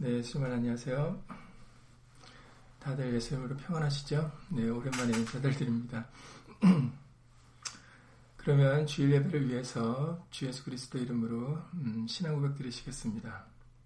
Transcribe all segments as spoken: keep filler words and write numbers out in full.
네, 수고만 안녕하세요. 다들 예수님으로 평안하시죠? 네, 오랜만에 인사들 드립니다. 그러면 주일 예배를 위해서 주 예수 그리스도 이름으로 음, 신앙 고백 드리시겠습니다.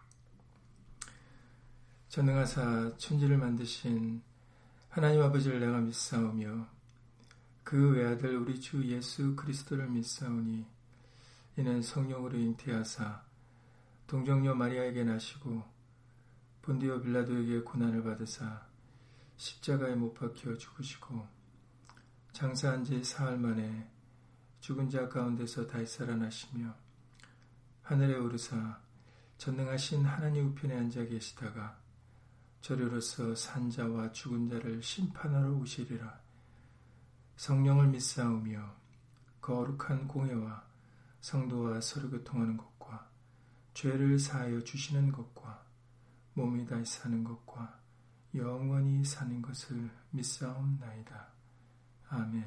전능하사 천지를 만드신 하나님 아버지를 내가 믿사오며 그 외아들 우리 주 예수 그리스도를 믿사오니 이는 성령으로 잉태하사 동정녀 마리아에게 나시고 본디오 빌라도에게 고난을 받으사 십자가에 못 박혀 죽으시고 장사한 지 사흘 만에 죽은 자 가운데서 다시 살아나시며 하늘에 오르사 전능하신 하나님 우편에 앉아 계시다가 저리로서 산 자와 죽은 자를 심판하러 오시리라. 성령을 믿사오며 거룩한 공회와 성도와 서로 교통하는 것과 죄를 사하여 주시는 것과 몸이 다시 사는 것과 영원히 사는 것을 믿사옵나이다. 아멘.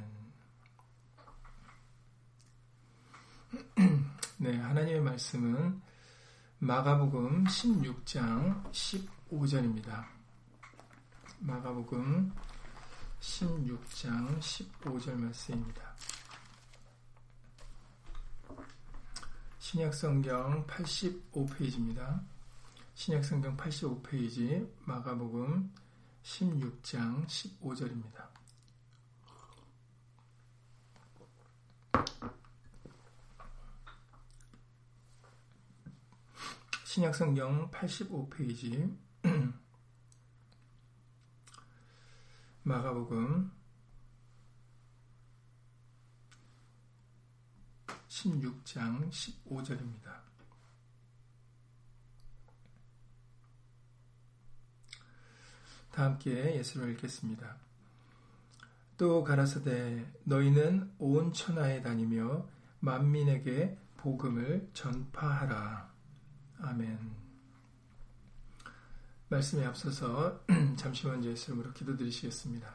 네, 하나님의 말씀은 마가복음 십육 장 십오 절입니다. 마가복음 십육 장 십오 절 말씀입니다. 신약성경 팔십오 페이지입니다. 신약성경 팔십오 페이지 마가복음 십육 장 십오 절입니다. 신약성경 팔십오 페이지 마가복음 십육 장 십오 절입니다. 다 함께 예수를 읽겠습니다. 또 가라사대 너희는 온 천하에 다니며 만민에게 복음을 전파하라. 아멘. 말씀에 앞서서 잠시 먼저 예수 이름으로 기도드리시겠습니다.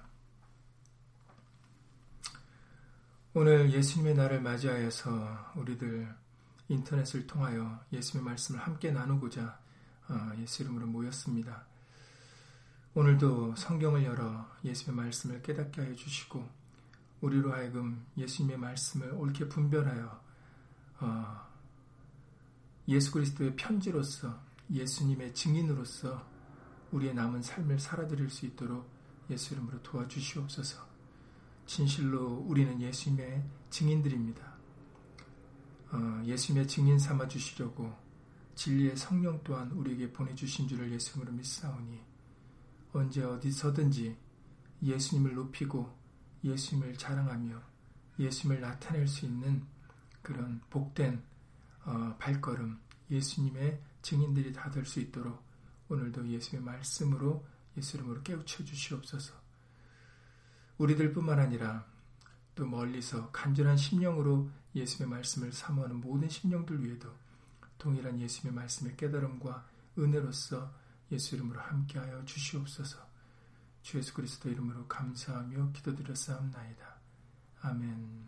오늘 예수님의 날을 맞이하여서 우리들 인터넷을 통하여 예수님의 말씀을 함께 나누고자 예수 이름으로 모였습니다. 오늘도 성경을 열어 예수님의 말씀을 깨닫게 하여 주시고 우리로 하여금 예수님의 말씀을 옳게 분별하여 어, 예수 그리스도의 편지로서 예수님의 증인으로서 우리의 남은 삶을 살아드릴 수 있도록 예수 이름으로 도와주시옵소서. 진실로 우리는 예수님의 증인들입니다. 어, 예수님의 증인 삼아 주시려고 진리의 성령 또한 우리에게 보내주신 줄을 예수 이름으로 믿사오니 언제 어디서든지 예수님을 높이고 예수님을 자랑하며 예수님을 나타낼 수 있는 그런 복된 어, 발걸음, 예수님의 증인들이 다 될 수 있도록 오늘도 예수님의 말씀으로 예수 이름으로 깨우쳐 주시옵소서. 우리들 뿐만 아니라 또 멀리서 간절한 심령으로 예수님의 말씀을 사모하는 모든 심령들 위에도 동일한 예수님의 말씀의 깨달음과 은혜로서 예수 이름으로 함께하여 주시옵소서. 주 예수 그리스도 이름으로 감사하며 기도드렸사옵나이다. 아멘.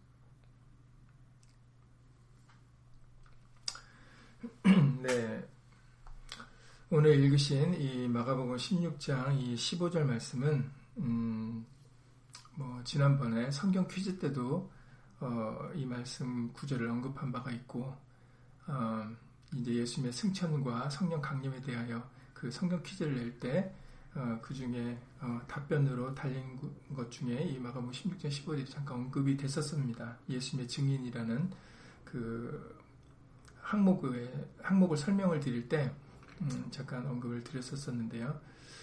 네, 오늘 읽으신 이 마가복음 십육 장 이 십오 절 말씀은 음, 뭐 지난번에 성경 퀴즈 때도 어, 이 말씀 구절을 언급한 바가 있고 어, 이제 예수님의 승천과 성령 강림에 대하여 그 성경 퀴즈를 낼 때 어, 그 중에 어, 답변으로 달린 것 중에 이 마가복음 십육 장 십오 절이 잠깐 언급이 됐었습니다. 예수님의 증인이라는 그 항목을, 항목을 설명을 드릴 때 음, 잠깐 언급을 드렸었는데요.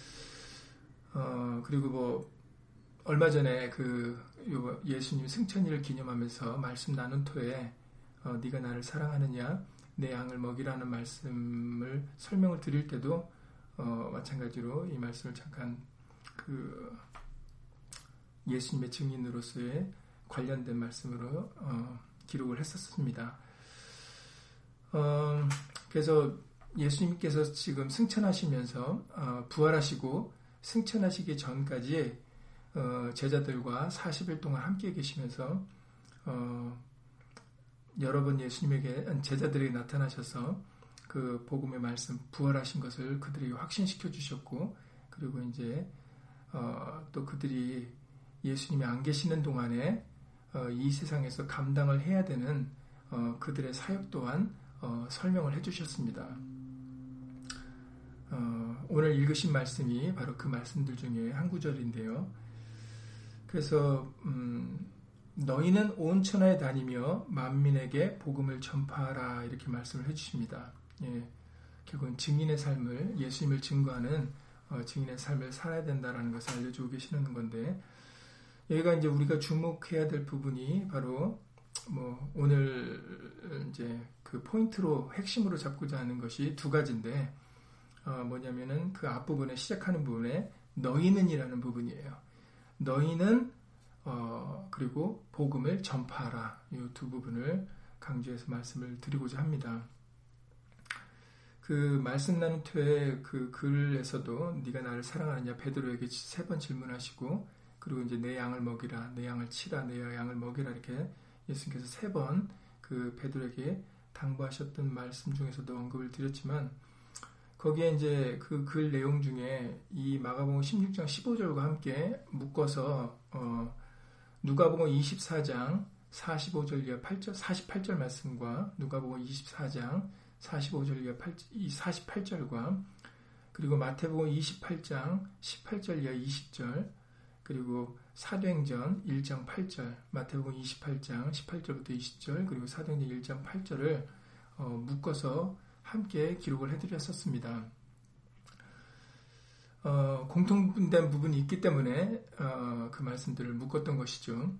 어, 그리고 뭐 얼마 전에 그 예수님 승천일을 기념하면서 말씀 나눈 토에 어, 네가 나를 사랑하느냐 내 양을 먹이라는 말씀을 설명을 드릴 때도 어, 마찬가지로 이 말씀을 잠깐 그 예수님의 증인으로서의 관련된 말씀으로 어, 기록을 했었습니다. 어, 그래서 예수님께서 지금 승천하시면서 어, 부활하시고 승천하시기 전까지 어, 제자들과 사십 일 동안 함께 계시면서 어, 여러 번 예수님에게 제자들에게 나타나셔서 그 복음의 말씀 부활하신 것을 그들에게 확신시켜 주셨고, 그리고 이제 어, 또 그들이 예수님이 안 계시는 동안에 어, 이 세상에서 감당을 해야 되는 어, 그들의 사역 또한 어, 설명을 해주셨습니다. 어, 오늘 읽으신 말씀이 바로 그 말씀들 중에 한 구절인데요. 그래서 음, 너희는 온 천하에 다니며 만민에게 복음을 전파하라 이렇게 말씀을 해주십니다. 예, 결국은 증인의 삶을, 예수님을 증거하는 어, 증인의 삶을 살아야 된다라는 것을 알려주고 계시는 건데, 여기가 이제 우리가 주목해야 될 부분이 바로 뭐 오늘 이제 그 포인트로 핵심으로 잡고자 하는 것이 두 가지인데, 어, 뭐냐면은 그 앞부분에 시작하는 부분에 너희는이라는 부분이에요. 너희는 어, 그리고 복음을 전파하라. 이 두 부분을 강조해서 말씀을 드리고자 합니다. 그 말씀 나눈 퇴 그 글에서도 네가 나를 사랑하느냐 베드로에게 세 번 질문하시고, 그리고 이제 내 양을 먹이라, 내 양을 치라, 내 양을 먹이라 이렇게 예수님께서 세 번 그 베드로에게 당부하셨던 말씀 중에서도 언급을 드렸지만, 거기에 이제 그 글 내용 중에 이 마가복음 십육 장 십오 절과 함께 묶어서 어, 누가복음 이십사 장 사십오 절 이하 팔 절, 사십팔 절 말씀과 누가복음 이십사 장 사십오 절 이하 사십팔 절과 그리고 마태복음 이십팔 장 십팔 절 이하 이십 절, 그리고 사도행전 일 장 팔 절, 마태복음 이십팔 장 십팔 절부터 이십 절, 그리고 사도행전 일 장 팔 절을 어, 묶어서 함께 기록을 해드렸었습니다. 어, 공통된 부분이 있기 때문에 어, 그 말씀들을 묶었던 것이죠.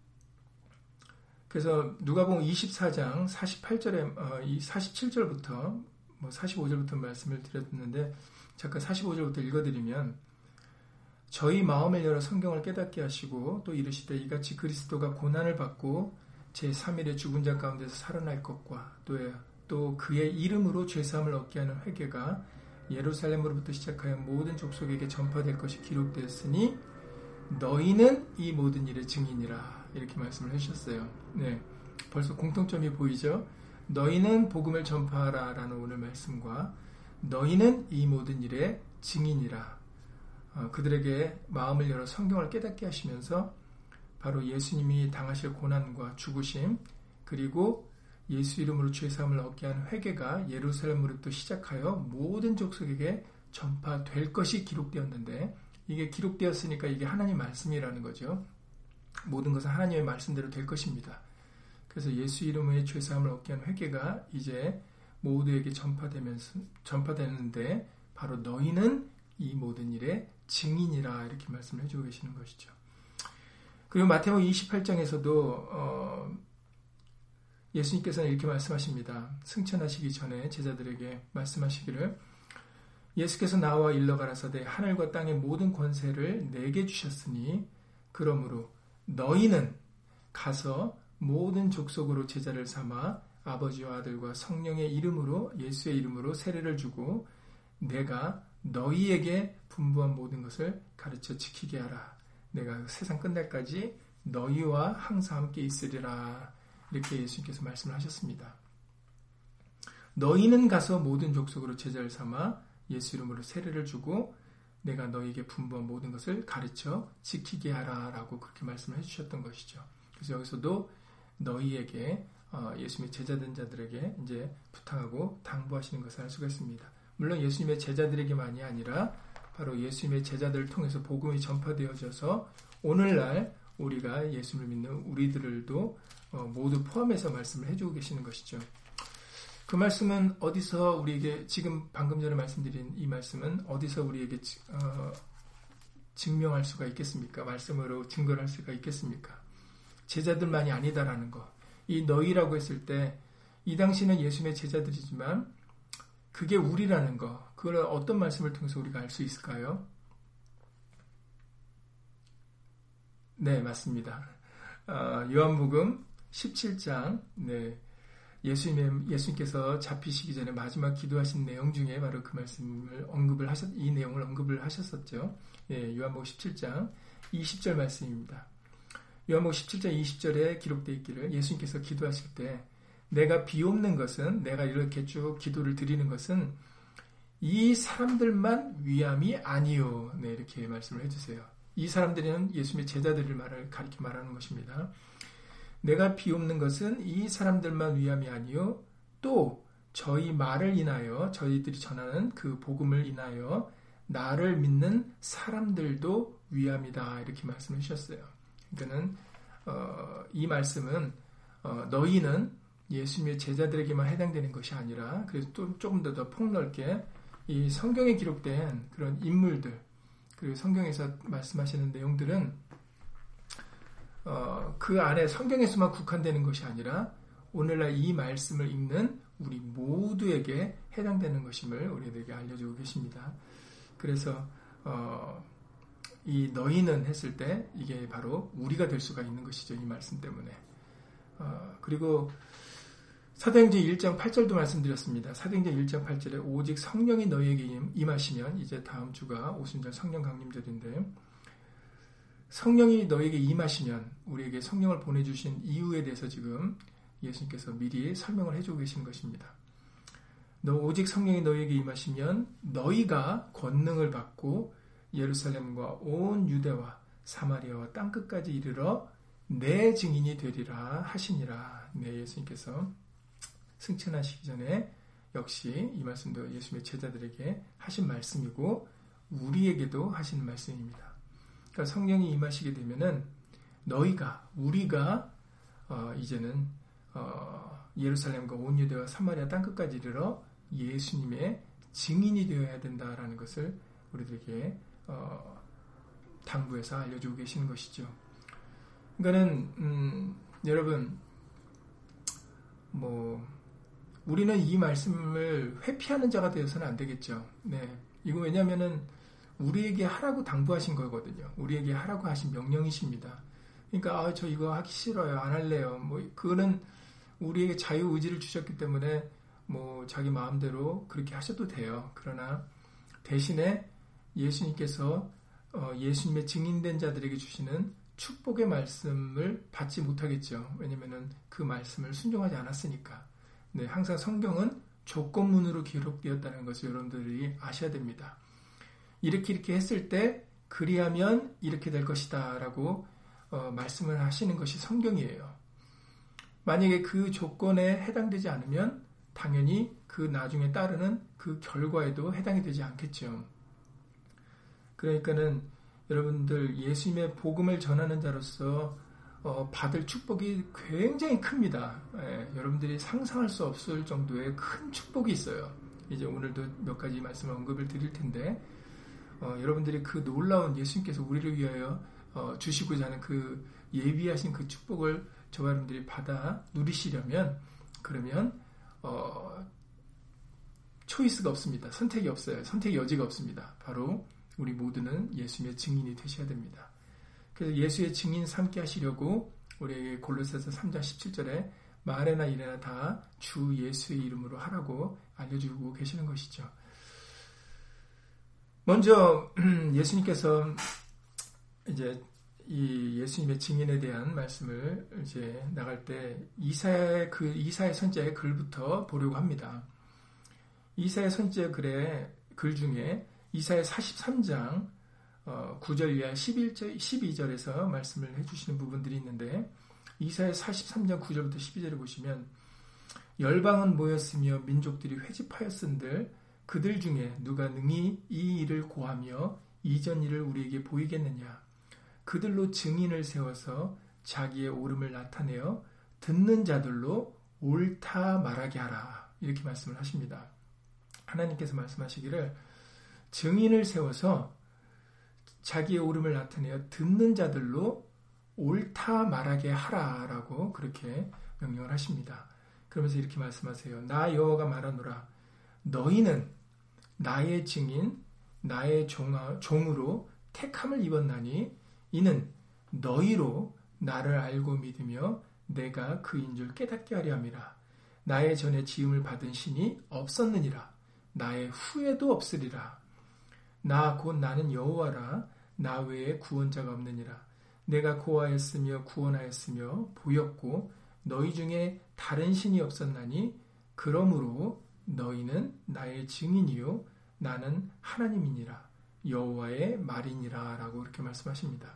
그래서 누가복음 이십사 장 사십팔 절에 어, 이 사십칠 절부터 뭐 사십오 절부터 말씀을 드렸는데, 잠깐 사십오 절부터 읽어드리면, 저희 마음을 열어 성경을 깨닫게 하시고 또 이르시되 이같이 그리스도가 고난을 받고 제삼 일에 죽은 자 가운데서 살아날 것과 또, 또 그의 이름으로 죄사함을 얻게 하는 회개가 예루살렘으로부터 시작하여 모든 족속에게 전파될 것이 기록되었으니 너희는 이 모든 일의 증인이라 이렇게 말씀을 해주셨어요. 네, 벌써 공통점이 보이죠? 너희는 복음을 전파하라 라는 오늘 말씀과 너희는 이 모든 일의 증인이라, 어, 그들에게 마음을 열어 성경을 깨닫게 하시면서 바로 예수님이 당하실 고난과 죽으심, 그리고 예수 이름으로 죄사함을 얻게 하는 회개가 예루살렘으로부터 시작하여 모든 족속에게 전파될 것이 기록되었는데, 이게 기록되었으니까 이게 하나님 말씀이라는 거죠. 모든 것은 하나님의 말씀대로 될 것입니다. 그래서 예수 이름의 죄사함을 얻게 하는 회개가 이제 모두에게 전파되면서 전파되는데, 바로 너희는 이 모든 일의 증인이라 이렇게 말씀을 해주고 계시는 것이죠. 그리고 마태복음 이십팔 장에서도 어, 예수님께서는 이렇게 말씀하십니다. 승천하시기 전에 제자들에게 말씀하시기를, 예수께서 나와 일러 가라사대 하늘과 땅의 모든 권세를 내게 주셨으니 그러므로 너희는 가서 모든 족속으로 제자를 삼아 아버지와 아들과 성령의 이름으로 예수의 이름으로 세례를 주고 내가 너희에게 분부한 모든 것을 가르쳐 지키게 하라. 내가 세상 끝날까지 너희와 항상 함께 있으리라. 이렇게 예수님께서 말씀을 하셨습니다. 너희는 가서 모든 족속으로 제자를 삼아 예수 이름으로 세례를 주고 내가 너희에게 분부한 모든 것을 가르쳐 지키게 하라 라고 그렇게 말씀을 해주셨던 것이죠. 그래서 여기서도 너희에게 예수님의 제자된 자들에게 이제 부탁하고 당부하시는 것을 알 수가 있습니다. 물론 예수님의 제자들에게만이 아니라 바로 예수님의 제자들을 통해서 복음이 전파되어져서 오늘날 우리가 예수님을 믿는 우리들도 모두 포함해서 말씀을 해주고 계시는 것이죠. 그 말씀은 어디서 우리에게, 지금 방금 전에 말씀드린 이 말씀은 어디서 우리에게 어, 증명할 수가 있겠습니까? 말씀으로 증거를 할 수가 있겠습니까? 제자들만이 아니다라는 거. 이 너희라고 했을 때 이 당시는 예수님의 제자들이지만 그게 우리라는 거. 그걸 어떤 말씀을 통해서 우리가 알 수 있을까요? 네, 맞습니다. 어, 요한복음 십칠 장, 네. 예수님, 예수님께서 잡히시기 전에 마지막 기도하신 내용 중에 바로 그 말씀을 언급을 하셨, 이 내용을 언급을 하셨었죠. 예, 요한복음 십칠 장 이십 절 말씀입니다. 요한복음 십칠 장 이십 절에 기록되어 있기를 예수님께서 기도하실 때 내가 비옵는 것은, 내가 이렇게 쭉 기도를 드리는 것은 이 사람들만 위함이 아니요. 네, 이렇게 말씀을 해주세요. 이 사람들은 예수님의 제자들을 말을 가리켜 말하는 것입니다. 내가 비옵는 것은 이 사람들만 위함이 아니요. 또 저희 말을 인하여, 저희들이 전하는 그 복음을 인하여 나를 믿는 사람들도 위함이다. 이렇게 말씀해 주셨어요. 그러니까는 어, 이 말씀은 어, 너희는 예수님의 제자들에게만 해당되는 것이 아니라, 그래서 또 조금 더, 더 폭넓게 이 성경에 기록된 그런 인물들, 그리고 성경에서 말씀하시는 내용들은 어, 그 안에 성경에서만 국한되는 것이 아니라 오늘날 이 말씀을 읽는 우리 모두에게 해당되는 것임을 우리에게 알려주고 계십니다. 그래서 어, 이 너희는 했을 때 이게 바로 우리가 될 수가 있는 것이죠. 이 말씀 때문에. 어, 그리고 사도행전 일 장 팔 절도 말씀드렸습니다. 사도행전 일 장 팔 절에 오직 성령이 너희에게 임하시면, 이제 다음 주가 오순절 성령 강림절인데, 성령이 너희에게 임하시면, 우리에게 성령을 보내주신 이유에 대해서 지금 예수님께서 미리 설명을 해주고 계신 것입니다. 너 오직 성령이 너희에게 임하시면 너희가 권능을 받고 예루살렘과 온 유대와 사마리아와 땅끝까지 이르러 내 증인이 되리라 하시니라. 네, 예수님께서 승천하시기 전에 역시 이 말씀도 예수님의 제자들에게 하신 말씀이고 우리에게도 하시는 말씀입니다. 그러니까 성령이 임하시게 되면은 너희가, 우리가 어, 이제는 어, 예루살렘과 온 유대와 사마리아 땅끝까지 이르러 예수님의 증인이 되어야 된다라는 것을 우리들에게 어, 당부해서 알려주고 계시는 것이죠. 그러니까는 음, 여러분, 뭐 우리는 이 말씀을 회피하는 자가 되어서는 안 되겠죠. 네, 이거 왜냐하면은 우리에게 하라고 당부하신 거거든요. 우리에게 하라고 하신 명령이십니다. 그러니까 아, 저 이거 하기 싫어요, 안 할래요. 뭐 그거는 우리에게 자유 의지를 주셨기 때문에 뭐 자기 마음대로 그렇게 하셔도 돼요. 그러나 대신에 예수님께서 어, 예수님의 증인된 자들에게 주시는 축복의 말씀을 받지 못하겠죠. 왜냐하면 그 말씀을 순종하지 않았으니까. 네, 항상 성경은 조건문으로 기록되었다는 것을 여러분들이 아셔야 됩니다. 이렇게 이렇게 했을 때 그리하면 이렇게 될 것이다 라고 어, 말씀을 하시는 것이 성경이에요. 만약에 그 조건에 해당되지 않으면 당연히 그 나중에 따르는 그 결과에도 해당이 되지 않겠죠. 그러니까는 여러분들 예수님의 복음을 전하는 자로서 어, 받을 축복이 굉장히 큽니다. 예, 여러분들이 상상할 수 없을 정도의 큰 축복이 있어요. 이제 오늘도 몇 가지 말씀을 언급을 드릴 텐데 어, 여러분들이 그 놀라운 예수님께서 우리를 위하여 어, 주시고자 하는 그 예비하신 그 축복을 저와 여러분들이 받아 누리시려면 그러면 어, 초이스가 없습니다. 선택이 없어요. 선택의 여지가 없습니다. 바로 우리 모두는 예수님의 증인이 되셔야 됩니다. 그래서 예수의 증인 삼게 하시려고 우리에게 골로새서 삼 장 십칠 절에 말에나 일에나 다 주 예수의 이름으로 하라고 알려주고 계시는 것이죠. 먼저 예수님께서 이제 이 예수님의 증인에 대한 말씀을 이제 나갈 때 이사야의 그 이사야 선지자의 글부터 보려고 합니다. 이사야 선지자 글의 글 중에 이사야 사십삼 장 어, 구 절 이하 십일 절, 십이 절에서 말씀을 해주시는 부분들이 있는데 이사야 사십삼 장 구 절부터 십이 절을 보시면 열방은 모였으며 민족들이 회집하였은들 그들 중에 누가 능히 이 일을 고하며 이전 일을 우리에게 보이겠느냐. 그들로 증인을 세워서 자기의 옳음을 나타내어 듣는 자들로 옳다 말하게 하라. 이렇게 말씀을 하십니다. 하나님께서 말씀하시기를 증인을 세워서 자기의 옳음을 나타내어 듣는 자들로 옳다 말하게 하라라고 그렇게 명령을 하십니다. 그러면서 이렇게 말씀하세요. 나 여호와가 말하노라. 너희는 나의 증인, 나의 종으로 택함을 입었나니 이는 너희로 나를 알고 믿으며 내가 그인 줄 깨닫게 하려 함이라. 나의 전에 지음을 받은 신이 없었느니라. 나의 후에도 없으리라. 나 곧 나는 여호와라. 나 외에 구원자가 없느니라. 내가 고하였으며 구원하였으며 보였고 너희 중에 다른 신이 없었나니 그러므로 너희는 나의 증인이요 나는 하나님이니라 여호와의 말이니라 라고 이렇게 말씀하십니다.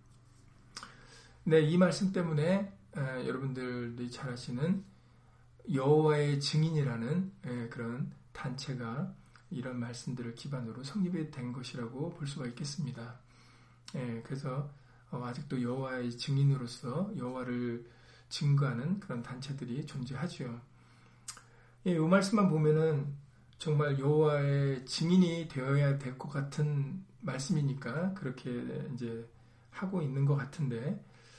네, 이 말씀 때문에 에, 여러분들이 잘 아시는 여호와의 증인이라는 에, 그런 단체가 이런 말씀들을 기반으로 성립이 된 것이라고 볼 수가 있겠습니다. 에, 그래서 어, 아직도 여호와의 증인으로서 여호와를 증거하는 그런 단체들이 존재하죠. 예, 이 말씀만 보면은 정말 여호와의 증인이 되어야 될 것 같은 말씀이니까 그렇게 이제 하고 있는 것 같은데,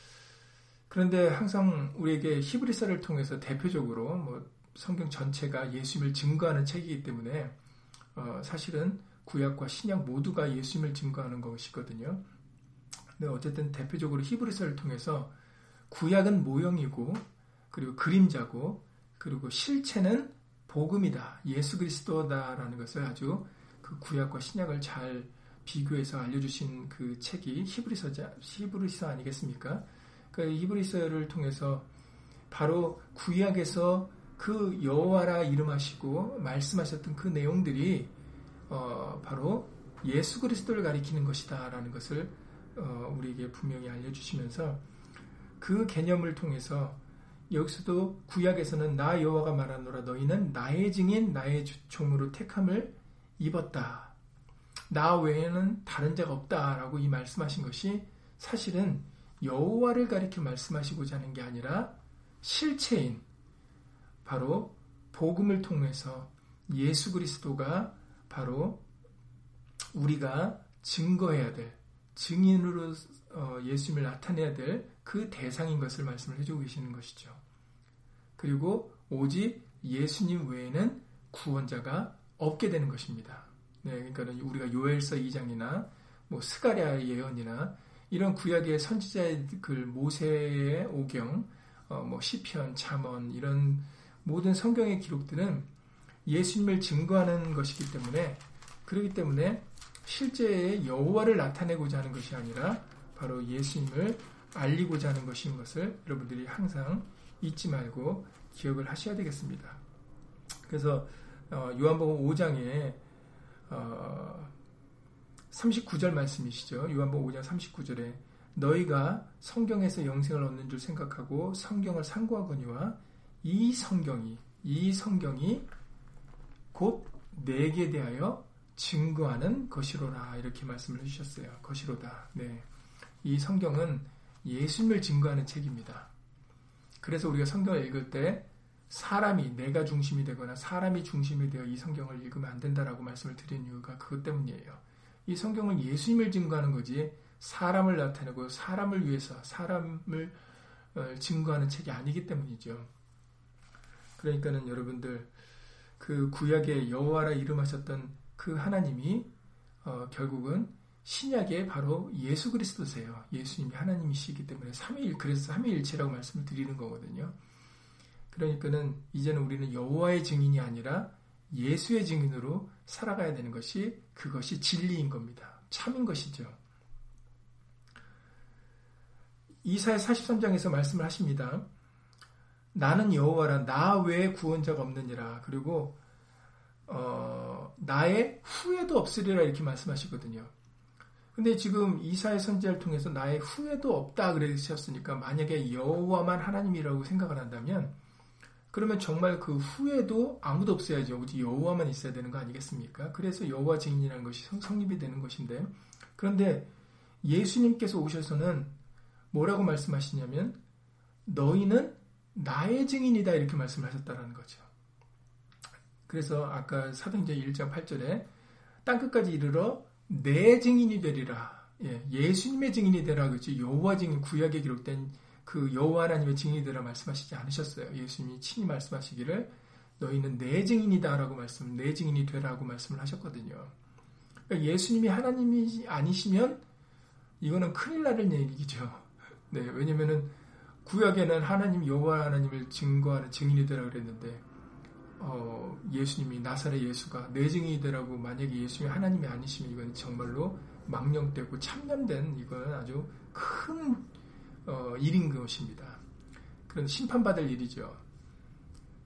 그런데 항상 우리에게 히브리서를 통해서 대표적으로 뭐 성경 전체가 예수님을 증거하는 책이기 때문에 어, 사실은 구약과 신약 모두가 예수님을 증거하는 것이거든요. 근데 어쨌든 대표적으로 히브리서를 통해서 구약은 모형이고 그리고 그림자고 그리고 실체는 복음이다, 예수 그리스도다라는 것을 아주 그 구약과 신약을 잘 비교해서 알려주신 그 책이 히브리서자, 히브리서 아니겠습니까? 그 히브리서를 통해서 바로 구약에서 그 여호와라 이름하시고 말씀하셨던 그 내용들이 어, 바로 예수 그리스도를 가리키는 것이다라는 것을 어, 우리에게 분명히 알려주시면서 그 개념을 통해서 여기서도 구약에서는 나 여호와가 말하노라 너희는 나의 증인 나의 종으로 택함을 입었다. 나 외에는 다른 자가 없다라고 이 말씀하신 것이 사실은 여호와를 가리켜 말씀하시고자 하는 게 아니라 실체인 바로 복음을 통해서 예수 그리스도가 바로 우리가 증거해야 될 증인으로 예수님을 나타내야 될 그 대상인 것을 말씀을 해주고 계시는 것이죠. 그리고 오직 예수님 외에는 구원자가 없게 되는 것입니다. 네, 그러니까 우리가 요엘서 이 장이나 뭐 스가랴의 예언이나 이런 구약의 선지자의 글 모세의 오경, 어, 뭐 시편, 잠언 이런 모든 성경의 기록들은 예수님을 증거하는 것이기 때문에 그렇기 때문에 실제의 여호와를 나타내고자 하는 것이 아니라 바로 예수님을 알리고자 하는 것인 것을 여러분들이 항상 잊지 말고 기억을 하셔야 되겠습니다. 그래서 어, 요한복음 오 장에 어, 삼십구 절 말씀이시죠. 요한복음 오 장 삼십구 절에 너희가 성경에서 영생을 얻는 줄 생각하고 성경을 상고하거니와 이 성경이 이 성경이 곧 내게 대하여 증거하는 것이로라 이렇게 말씀을 해주셨어요. 것이로다. 네, 이 성경은 예수님을 증거하는 책입니다. 그래서 우리가 성경을 읽을 때 사람이 내가 중심이 되거나 사람이 중심이 되어 이 성경을 읽으면 안 된다라고 말씀을 드린 이유가 그것 때문이에요. 이 성경은 예수님을 증거하는 거지 사람을 나타내고 사람을 위해서 사람을 증거하는 책이 아니기 때문이죠. 그러니까는 여러분들 그 구약의 여호와라 이름하셨던 그 하나님이 어, 결국은 신약의 바로 예수 그리스도세요. 예수님이 하나님이시기 때문에 삼위일 그래서 삼위일체라고 말씀을 드리는 거거든요. 그러니까는 이제는 우리는 여호와의 증인이 아니라 예수의 증인으로 살아가야 되는 것이 그것이 진리인 겁니다. 참인 것이죠. 이사야 사십삼 장에서 말씀을 하십니다. 나는 여호와라 나 외에 구원자가 없느니라. 그리고 어, 나의 후회도 없으리라 이렇게 말씀하시거든요. 근데 지금 이사야 선지자를 통해서 나의 후회도 없다 그러셨으니까 만약에 여호와만 하나님이라고 생각을 한다면 그러면 정말 그 후회도 아무도 없어야죠. 오직 여호와만 있어야 되는 거 아니겠습니까? 그래서 여호와 증인이라는 것이 성립이 되는 것인데 그런데 예수님께서 오셔서는 뭐라고 말씀하시냐면 너희는 나의 증인이다 이렇게 말씀하셨다라는 거죠. 그래서 아까 사도행전 일 장 팔 절에 땅끝까지 이르러 내 증인이 되리라. 예, 예수님의 증인이 되라 그렇지. 여호와 증인 구약에 기록된 그 여호와 하나님의 증인이 되라 말씀하시지 않으셨어요. 예수님이 친히 말씀하시기를 너희는 내 증인이다라고 말씀, 내 증인이 되라고 말씀을 하셨거든요. 그러니까 예수님이 하나님이 아니시면 이거는 큰일 나는 얘기죠. 네, 왜냐면은 구약에는 하나님 여호와 하나님을 증거하는 증인이 되라 그랬는데 어, 예수님이 나사렛 예수가 내 증인이 되라고 만약에 예수님이 하나님이 아니시면 이건 정말로 망령되고 참념된 이건 아주 큰 어, 일인 것입니다. 그런 심판받을 일이죠.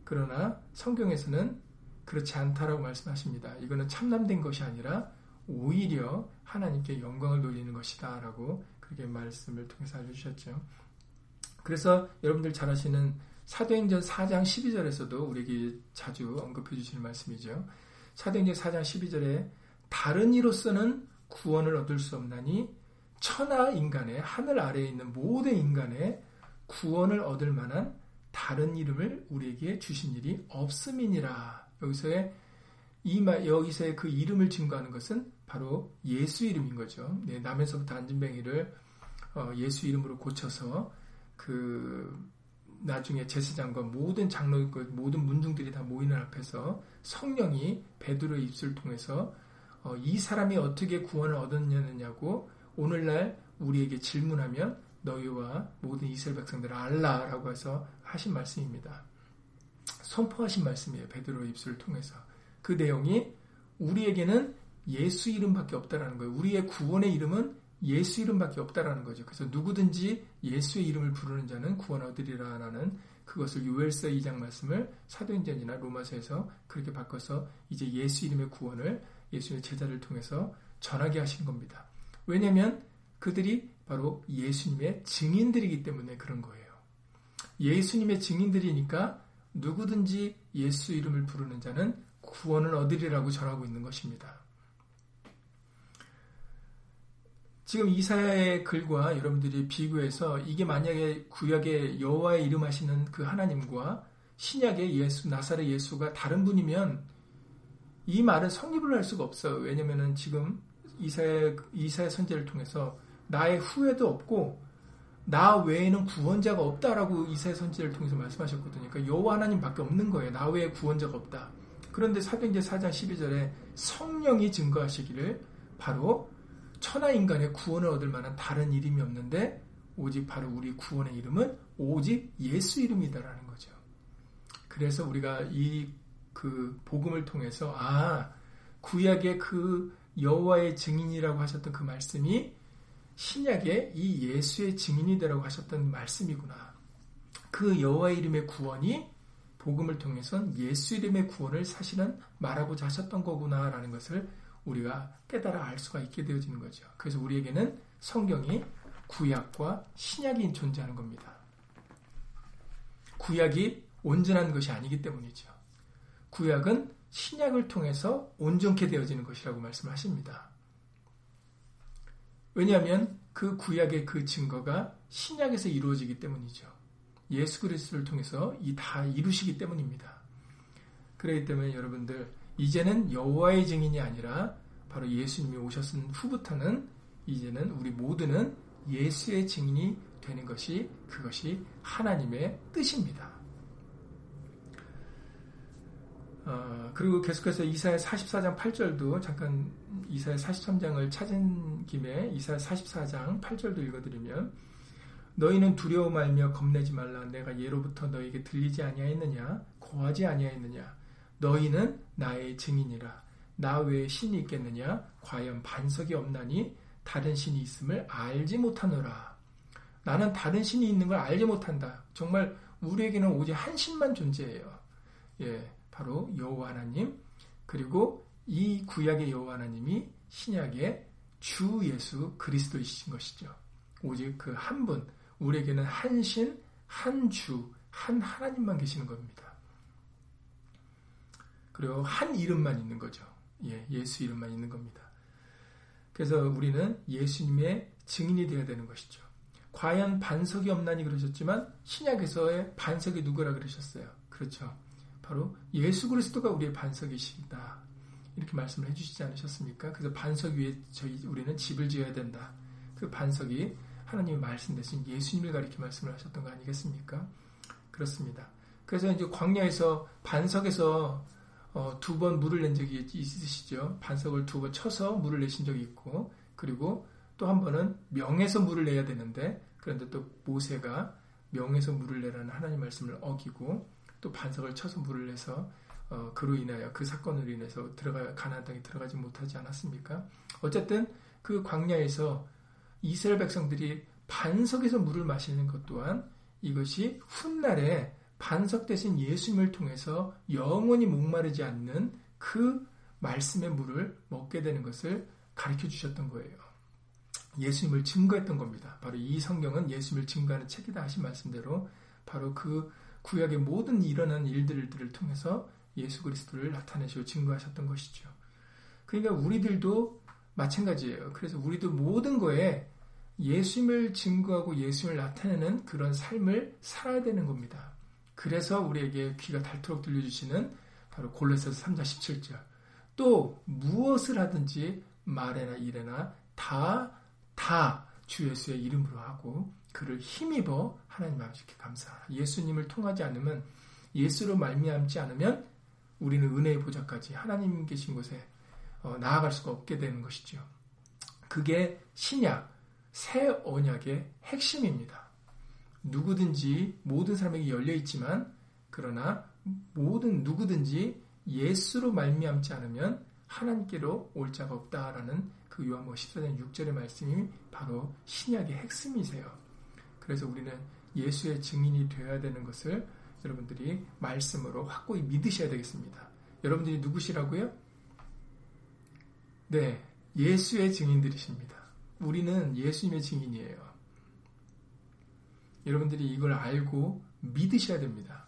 그러나 성경에서는 그렇지 않다라고 말씀하십니다. 이거는 참남된 것이 아니라 오히려 하나님께 영광을 돌리는 것이다 라고 그렇게 말씀을 통해서 알려주셨죠. 그래서 여러분들 잘 아시는 사도행전 사 장 십이 절에서도 우리에게 자주 언급해 주시는 말씀이죠. 사도행전 사 장 십이 절에 다른 이로서는 구원을 얻을 수 없나니 천하 인간의 하늘 아래에 있는 모든 인간의 구원을 얻을 만한 다른 이름을 우리에게 주신 일이 없음이니라. 여기서의 이 말, 여기서의 그 이름을 증거하는 것은 바로 예수 이름인 거죠. 네, 남에서부터 안진뱅이를 어, 예수 이름으로 고쳐서 그 나중에 제사장과 모든 장로, 모든 문중들이 다 모이는 앞에서 성령이 베드로의 입술을 통해서 어, 이 사람이 어떻게 구원을 얻었느냐고 오늘날 우리에게 질문하면 너희와 모든 이스라엘 백성들을 알라라고 해서 하신 말씀입니다. 선포하신 말씀이에요. 베드로의 입술을 통해서. 그 내용이 우리에게는 예수 이름밖에 없다라는 거예요. 우리의 구원의 이름은 예수 이름밖에 없다라는 거죠. 그래서 누구든지 예수의 이름을 부르는 자는 구원 얻으리라라는 그것을 요엘서 이 장 말씀을 사도행전이나 로마서에서 그렇게 바꿔서 이제 예수 이름의 구원을 예수의 제자를 통해서 전하게 하신 겁니다. 왜냐하면 그들이 바로 예수님의 증인들이기 때문에 그런 거예요. 예수님의 증인들이니까 누구든지 예수 이름을 부르는 자는 구원을 얻으리라고 전하고 있는 것입니다. 지금 이사야의 글과 여러분들이 비교해서 이게 만약에 구약의 여호와의 이름 하시는 그 하나님과 신약의 예수, 나사렛 예수가 다른 분이면 이 말은 성립을 할 수가 없어요. 왜냐면은 지금 이사야, 이사야 선지자를 통해서 나의 후회도 없고 나 외에는 구원자가 없다라고 이사야 선지자를 통해서 말씀하셨거든요. 그러니까 여호와 하나님밖에 없는 거예요. 나 외에 구원자가 없다. 그런데 사도행전 사 장 십이 절에 성령이 증거하시기를 바로 천하 인간의 구원을 얻을 만한 다른 이름이 없는데 오직 바로 우리 구원의 이름은 오직 예수 이름이다라는 거죠. 그래서 우리가 이 그 복음을 통해서 아 구약의 그 여호와의 증인이라고 하셨던 그 말씀이 신약의 이 예수의 증인이 되라고 하셨던 말씀이구나. 그 여호와의 이름의 구원이 복음을 통해서 예수 이름의 구원을 사실은 말하고자 하셨던 거구나라는 것을 우리가 깨달아 알 수가 있게 되어지는 거죠. 그래서 우리에게는 성경이 구약과 신약이 존재하는 겁니다. 구약이 온전한 것이 아니기 때문이죠. 구약은 신약을 통해서 온전케 되어지는 것이라고 말씀하십니다. 왜냐하면 그 구약의 그 증거가 신약에서 이루어지기 때문이죠. 예수 그리스도를 통해서 이 다 이루시기 때문입니다. 그렇기 때문에 여러분들 이제는 여호와의 증인이 아니라 바로 예수님이 오셨은 후부터는 이제는 우리 모두는 예수의 증인이 되는 것이 그것이 하나님의 뜻입니다. 어, 그리고 계속해서 이사야 사십사 장 팔 절도 잠깐 이사야 사십삼 장을 찾은 김에 이사야 사십사 장 팔 절도 읽어드리면 너희는 두려워 말며 겁내지 말라. 내가 예로부터 너희에게 들리지 아니하였느냐 고하지 아니하였느냐 너희는 나의 증인이라. 나 외에 신이 있겠느냐 과연 반석이 없나니 다른 신이 있음을 알지 못하노라. 나는 다른 신이 있는 걸 알지 못한다. 정말 우리에게는 오직 한 신만 존재해요. 예, 바로 여호와 하나님, 그리고 이 구약의 여호와 하나님이 신약의 주 예수 그리스도이신 것이죠. 오직 그 한 분, 우리에게는 한 신, 한 주, 한 하나님만 계시는 겁니다. 그리고 한 이름만 있는 거죠. 예, 예수 이름만 있는 겁니다. 그래서 우리는 예수님의 증인이 되어야 되는 것이죠. 과연 반석이 없나니 그러셨지만 신약에서의 반석이 누구라 그러셨어요? 그렇죠. 바로 예수 그리스도가 우리의 반석이시다. 이렇게 말씀을 해주시지 않으셨습니까? 그래서 반석 위에 저희 우리는 집을 지어야 된다. 그 반석이 하나님의 말씀 대신 예수님을 가리켜 말씀을 하셨던 거 아니겠습니까? 그렇습니다. 그래서 이제 광야에서 반석에서 어, 두 번 물을 낸 적이 있으시죠. 반석을 두 번 쳐서 물을 내신 적이 있고, 그리고 또 한 번은 명에서 물을 내야 되는데, 그런데 또 모세가 명에서 물을 내라는 하나님 말씀을 어기고 또 반석을 쳐서 물을 내서 어, 그로 인하여 그 사건으로 인해서 들어가 가나안 땅에 들어가지 못하지 않았습니까? 어쨌든 그 광야에서 이스라엘 백성들이 반석에서 물을 마시는 것 또한 이것이 훗날에 반석 대신 예수님을 통해서 영원히 목마르지 않는 그 말씀의 물을 먹게 되는 것을 가르쳐 주셨던 거예요. 예수님을 증거했던 겁니다. 바로 이 성경은 예수님을 증거하는 책이다 하신 말씀대로 바로 그 구약의 모든 일어난 일들을 통해서 예수 그리스도를 나타내시고 증거하셨던 것이죠. 그러니까 우리들도 마찬가지예요. 그래서 우리도 모든 거에 예수님을 증거하고 예수님을 나타내는 그런 삶을 살아야 되는 겁니다. 그래서 우리에게 귀가 닳도록 들려주시는 바로 골로새서 삼 장 십칠 절. 또 무엇을 하든지 말에나 일에나 다, 다 주 예수의 이름으로 하고 그를 힘입어 하나님 아버지께 감사하라. 예수님을 통하지 않으면, 예수로 말미암지 않으면 우리는 은혜의 보좌까지 하나님 계신 곳에 어, 나아갈 수가 없게 되는 것이죠. 그게 신약, 새 언약의 핵심입니다. 누구든지 모든 사람에게 열려 있지만 그러나 모든 누구든지 예수로 말미암지 않으면 하나님께로 올 자가 없다라는 그 요한복음 십사 장 육 절의 말씀이 바로 신약의 핵심이세요. 그래서 우리는 예수의 증인이 되어야 되는 것을 여러분들이 말씀으로 확고히 믿으셔야 되겠습니다. 여러분들이 누구시라고요? 네, 예수의 증인들이십니다. 우리는 예수님의 증인이에요. 여러분들이 이걸 알고 믿으셔야 됩니다.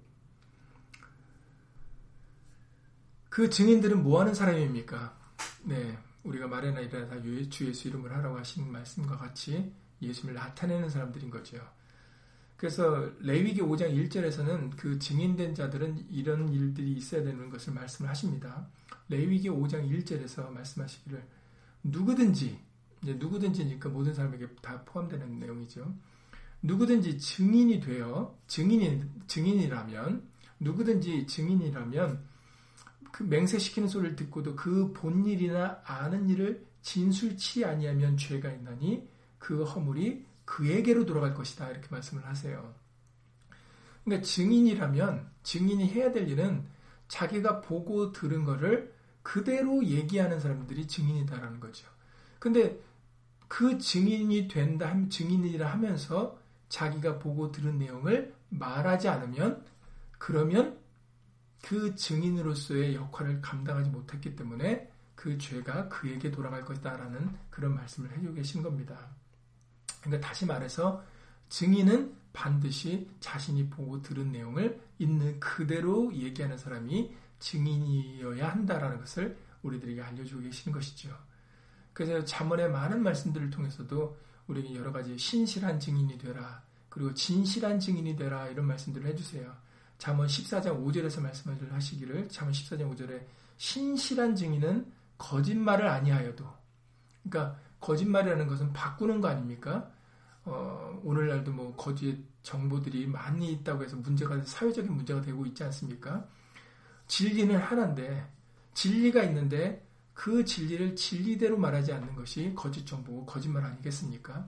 그 증인들은 뭐 하는 사람입니까? 네, 우리가 말해나 이래나 다 주 예수 이름을 하라고 하신 말씀과 같이 예수님을 나타내는 사람들인 거죠. 그래서 레위기 오 장 일 절에서는 그 증인된 자들은 이런 일들이 있어야 되는 것을 말씀을 하십니다. 레위기 오 장 일 절에서 말씀하시기를 누구든지, 이제 누구든지니까 모든 사람에게 다 포함되는 내용이죠. 누구든지 증인이 되어 증인이 증인이라면 누구든지 증인이라면 그 맹세시키는 소리를 듣고도 그 본 일이나 아는 일을 진술치 아니하면 죄가 있나니 그 허물이 그에게로 돌아갈 것이다. 이렇게 말씀을 하세요. 그러니까 증인이라면 증인이 해야 될 일은 자기가 보고 들은 거를 그대로 얘기하는 사람들이 증인이다라는 거죠. 근데 그 증인이 된다, 증인이라 하면서 자기가 보고 들은 내용을 말하지 않으면 그러면 그 증인으로서의 역할을 감당하지 못했기 때문에 그 죄가 그에게 돌아갈 것이다라는 그런 말씀을 해주고 계신 겁니다. 그러니까 다시 말해서 증인은 반드시 자신이 보고 들은 내용을 있는 그대로 얘기하는 사람이 증인이어야 한다라는 것을 우리들에게 알려주고 계시는 것이죠. 그래서 잠언의 많은 말씀들을 통해서도 우리에게 여러 가지 신실한 증인이 되라, 그리고 진실한 증인이 되라 이런 말씀들을 해주세요. 잠언 십사 장 오 절에서 말씀을 하시기를, 잠언 십사 장 오 절에 신실한 증인은 거짓말을 아니하여도, 그러니까 거짓말이라는 것은 바꾸는 거 아닙니까? 어, 오늘날도 뭐 거짓 정보들이 많이 있다고 해서 문제가, 사회적인 문제가 되고 있지 않습니까? 진리는 하나인데, 진리가 있는데 그 진리를 진리대로 말하지 않는 것이 거짓 정보고 거짓말 아니겠습니까?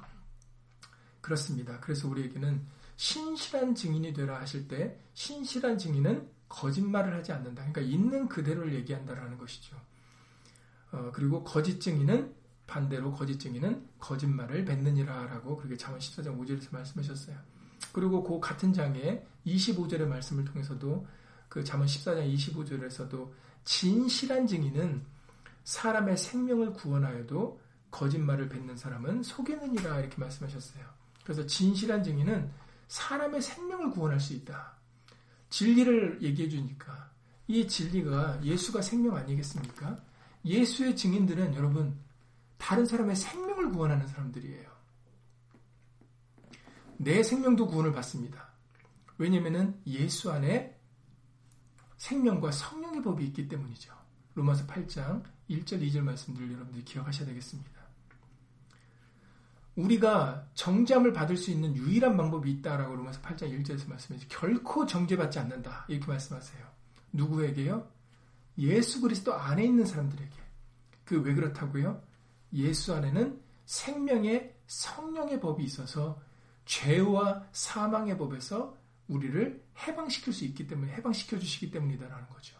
그렇습니다. 그래서 우리에게는 신실한 증인이 되라 하실 때 신실한 증인은 거짓말을 하지 않는다. 그러니까 있는 그대로를 얘기한다라는 것이죠. 어, 그리고 거짓 증인은 반대로 거짓 증인은 거짓말을 뱉느니라 라고 그렇게 잠언 십사 장 오 절에서 말씀하셨어요. 그리고 그 같은 장에 이십오 절의 말씀을 통해서도 그 잠언 십사 장 이십오 절에서도 진실한 증인은 사람의 생명을 구원하여도 거짓말을 뱉는 사람은 속이느니라 이렇게 말씀하셨어요. 그래서 진실한 증인은 사람의 생명을 구원할 수 있다. 진리를 얘기해 주니까 이 진리가 예수가 생명 아니겠습니까? 예수의 증인들은 여러분 다른 사람의 생명을 구원하는 사람들이에요. 내 생명도 구원을 받습니다. 왜냐하면 예수 안에 생명과 성령의 법이 있기 때문이죠. 로마서 팔 장 일 절 이 절 말씀들을 여러분들이 기억하셔야 되겠습니다. 우리가 정죄함을 받을 수 있는 유일한 방법이 있다라고 로마서 팔 장 일 절에서 말씀해서 결코 정죄받지 않는다 이렇게 말씀하세요. 누구에게요? 예수 그리스도 안에 있는 사람들에게. 그 왜 그렇다고요? 예수 안에는 생명의 성령의 법이 있어서 죄와 사망의 법에서 우리를 해방시킬 수 있기 때문에 해방시켜 주시기 때문이다라는 거죠.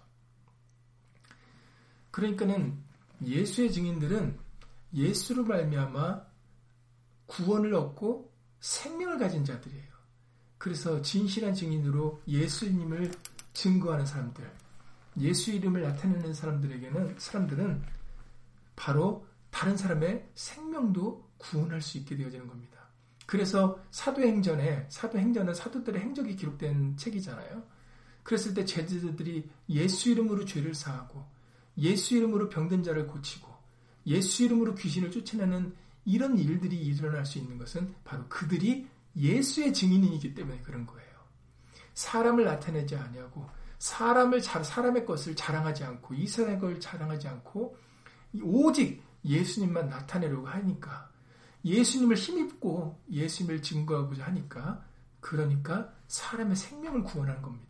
그러니까는 예수의 증인들은 예수로 말미암아 구원을 얻고 생명을 가진 자들이에요. 그래서 진실한 증인으로 예수님을 증거하는 사람들, 예수 이름을 나타내는 사람들에게는 사람들은 바로 다른 사람의 생명도 구원할 수 있게 되어지는 겁니다. 그래서 사도행전에 사도행전은 사도들의 행적이 기록된 책이잖아요. 그랬을 때 제자들이 예수 이름으로 죄를 사하고 예수 이름으로 병든 자를 고치고 예수 이름으로 귀신을 쫓아내는 이런 일들이 일어날 수 있는 것은 바로 그들이 예수의 증인이기 때문에 그런 거예요. 사람을 나타내지 아니하고 사람을 사람의 것을 자랑하지 않고 이 세상의 걸 자랑하지 않고 오직 예수님만 나타내려고 하니까 예수님을 힘입고 예수님을 증거하고자 하니까 그러니까 사람의 생명을 구원하는 겁니다.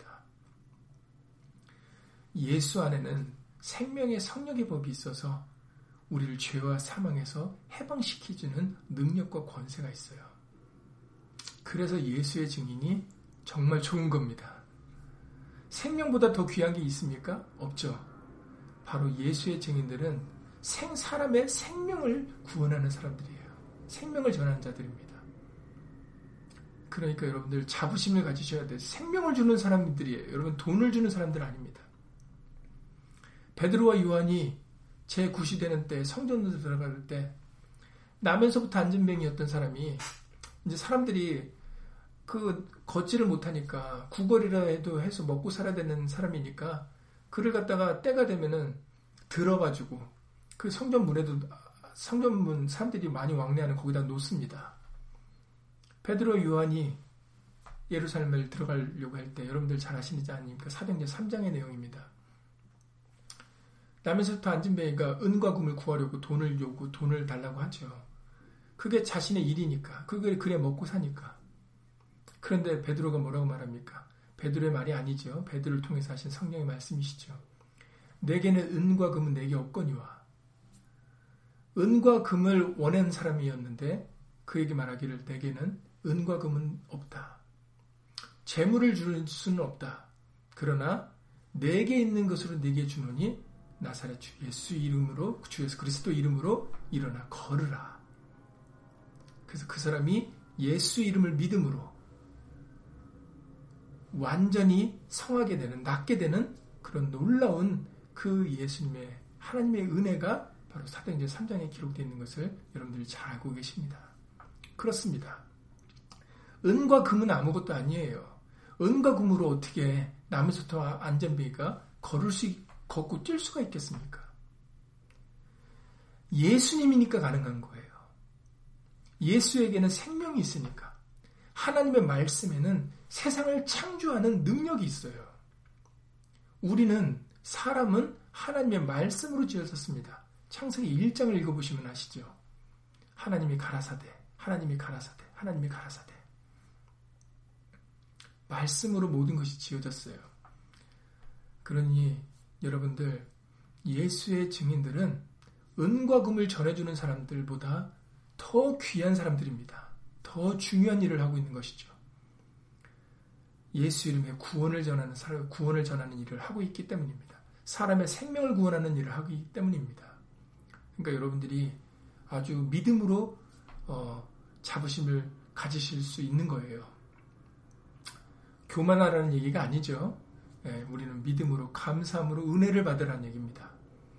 예수 안에는 생명의 성령의 법이 있어서 우리를 죄와 사망에서 해방시키주는 능력과 권세가 있어요. 그래서 예수의 증인이 정말 좋은 겁니다. 생명보다 더 귀한 게 있습니까? 없죠. 바로 예수의 증인들은 생 사람의 생명을 구원하는 사람들이에요. 생명을 전하는 자들입니다. 그러니까 여러분들 자부심을 가지셔야 돼요. 생명을 주는 사람들이에요. 여러분 돈을 주는 사람들 아닙니다. 베드로와 요한이 제구시되는 때 성전으로 들어갈 때 나면서부터 안전뱅이였던 사람이 이제 사람들이 그 걷지를 못하니까 구걸이라 해도 해서 먹고 살아야 되는 사람이니까 그를 갖다가 때가 되면은 들어가지고 그 성전문에도 성전문 사람들이 많이 왕래하는 거기다 놓습니다. 베드로 요한이 예루살렘을 들어가려고 할 때 여러분들 잘 아시는지 아닙니까? 사도행전 삼 장의 내용입니다. 남에서부터 안진뱅이가 은과 금을 구하려고 돈을 요구, 돈을 달라고 하죠. 그게 자신의 일이니까. 그게 그래 먹고 사니까. 그런데 베드로가 뭐라고 말합니까? 베드로의 말이 아니죠. 베드로를 통해서 하신 성령의 말씀이시죠. 내게는 은과 금은 내게 없거니와. 은과 금을 원하는 사람이었는데 그에게 말하기를 내게는 은과 금은 없다. 재물을 줄 수는 없다. 그러나 내게 있는 것으로 네게 주노니 나사렛 주 예수 이름으로 주 예수 그리스도 이름으로 일어나 걸으라. 그래서 그 사람이 예수 이름을 믿음으로 완전히 성하게 되는 낫게 되는 그런 놀라운 그 예수님의 하나님의 은혜가 바로 사도행전 삼 장에 기록되어 있는 것을 여러분들이 잘 알고 계십니다. 그렇습니다. 은과 금은 아무것도 아니에요. 은과 금으로 어떻게 남에서부터 안전뱅이가 걸을 수 있 걷고 뛸 수가 있겠습니까? 예수님이니까 가능한 거예요. 예수에게는 생명이 있으니까. 하나님의 말씀에는 세상을 창조하는 능력이 있어요. 우리는 사람은 하나님의 말씀으로 지어졌습니다. 창세기 일 장을 읽어보시면 아시죠? 하나님이 가라사대, 하나님이 가라사대, 하나님이 가라사대. 말씀으로 모든 것이 지어졌어요. 그러니 여러분들 예수의 증인들은 은과 금을 전해주는 사람들보다 더 귀한 사람들입니다. 더 중요한 일을 하고 있는 것이죠. 예수 이름에 구원을 전하는 사람, 구원을 전하는 일을 하고 있기 때문입니다. 사람의 생명을 구원하는 일을 하기 때문입니다. 그러니까 여러분들이 아주 믿음으로 어, 자부심을 가지실 수 있는 거예요. 교만하라는 얘기가 아니죠. 예, 우리는 믿음으로 감사함으로 은혜를 받으라는 얘기입니다.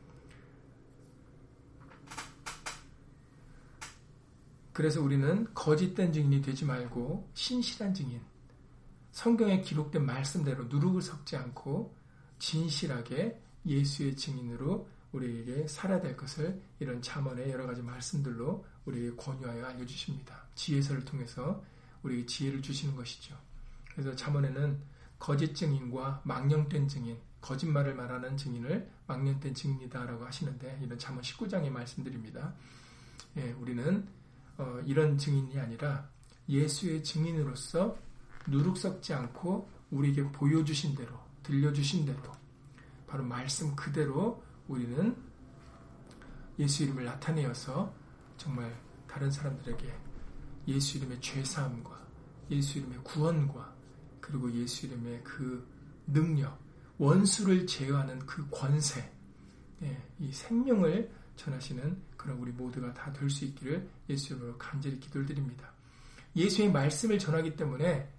그래서 우리는 거짓된 증인이 되지 말고 신실한 증인, 성경에 기록된 말씀대로 누룩을 섞지 않고 진실하게 예수의 증인으로 우리에게 살아야 될 것을 이런 잠언의 여러 가지 말씀들로 우리에게 권유하여 알려주십니다. 지혜서를 통해서 우리에게 지혜를 주시는 것이죠. 그래서 잠언에는 거짓 증인과 망령된 증인, 거짓말을 말하는 증인을 망령된 증인이다라고 하시는데 이런 잠언 십구 장의 말씀들입니다. 예, 우리는 어, 이런 증인이 아니라 예수의 증인으로서 누룩 섞지 않고 우리에게 보여주신 대로, 들려주신 대로 바로 말씀 그대로 우리는 예수 이름을 나타내어서 정말 다른 사람들에게 예수 이름의 죄사함과 예수 이름의 구원과 그리고 예수 이름의 그 능력, 원수를 제어하는 그 권세, 예, 이 생명을 전하시는 그런 우리 모두가 다 될 수 있기를 예수 이름으로 간절히 기도를 드립니다. 예수의 말씀을 전하기 때문에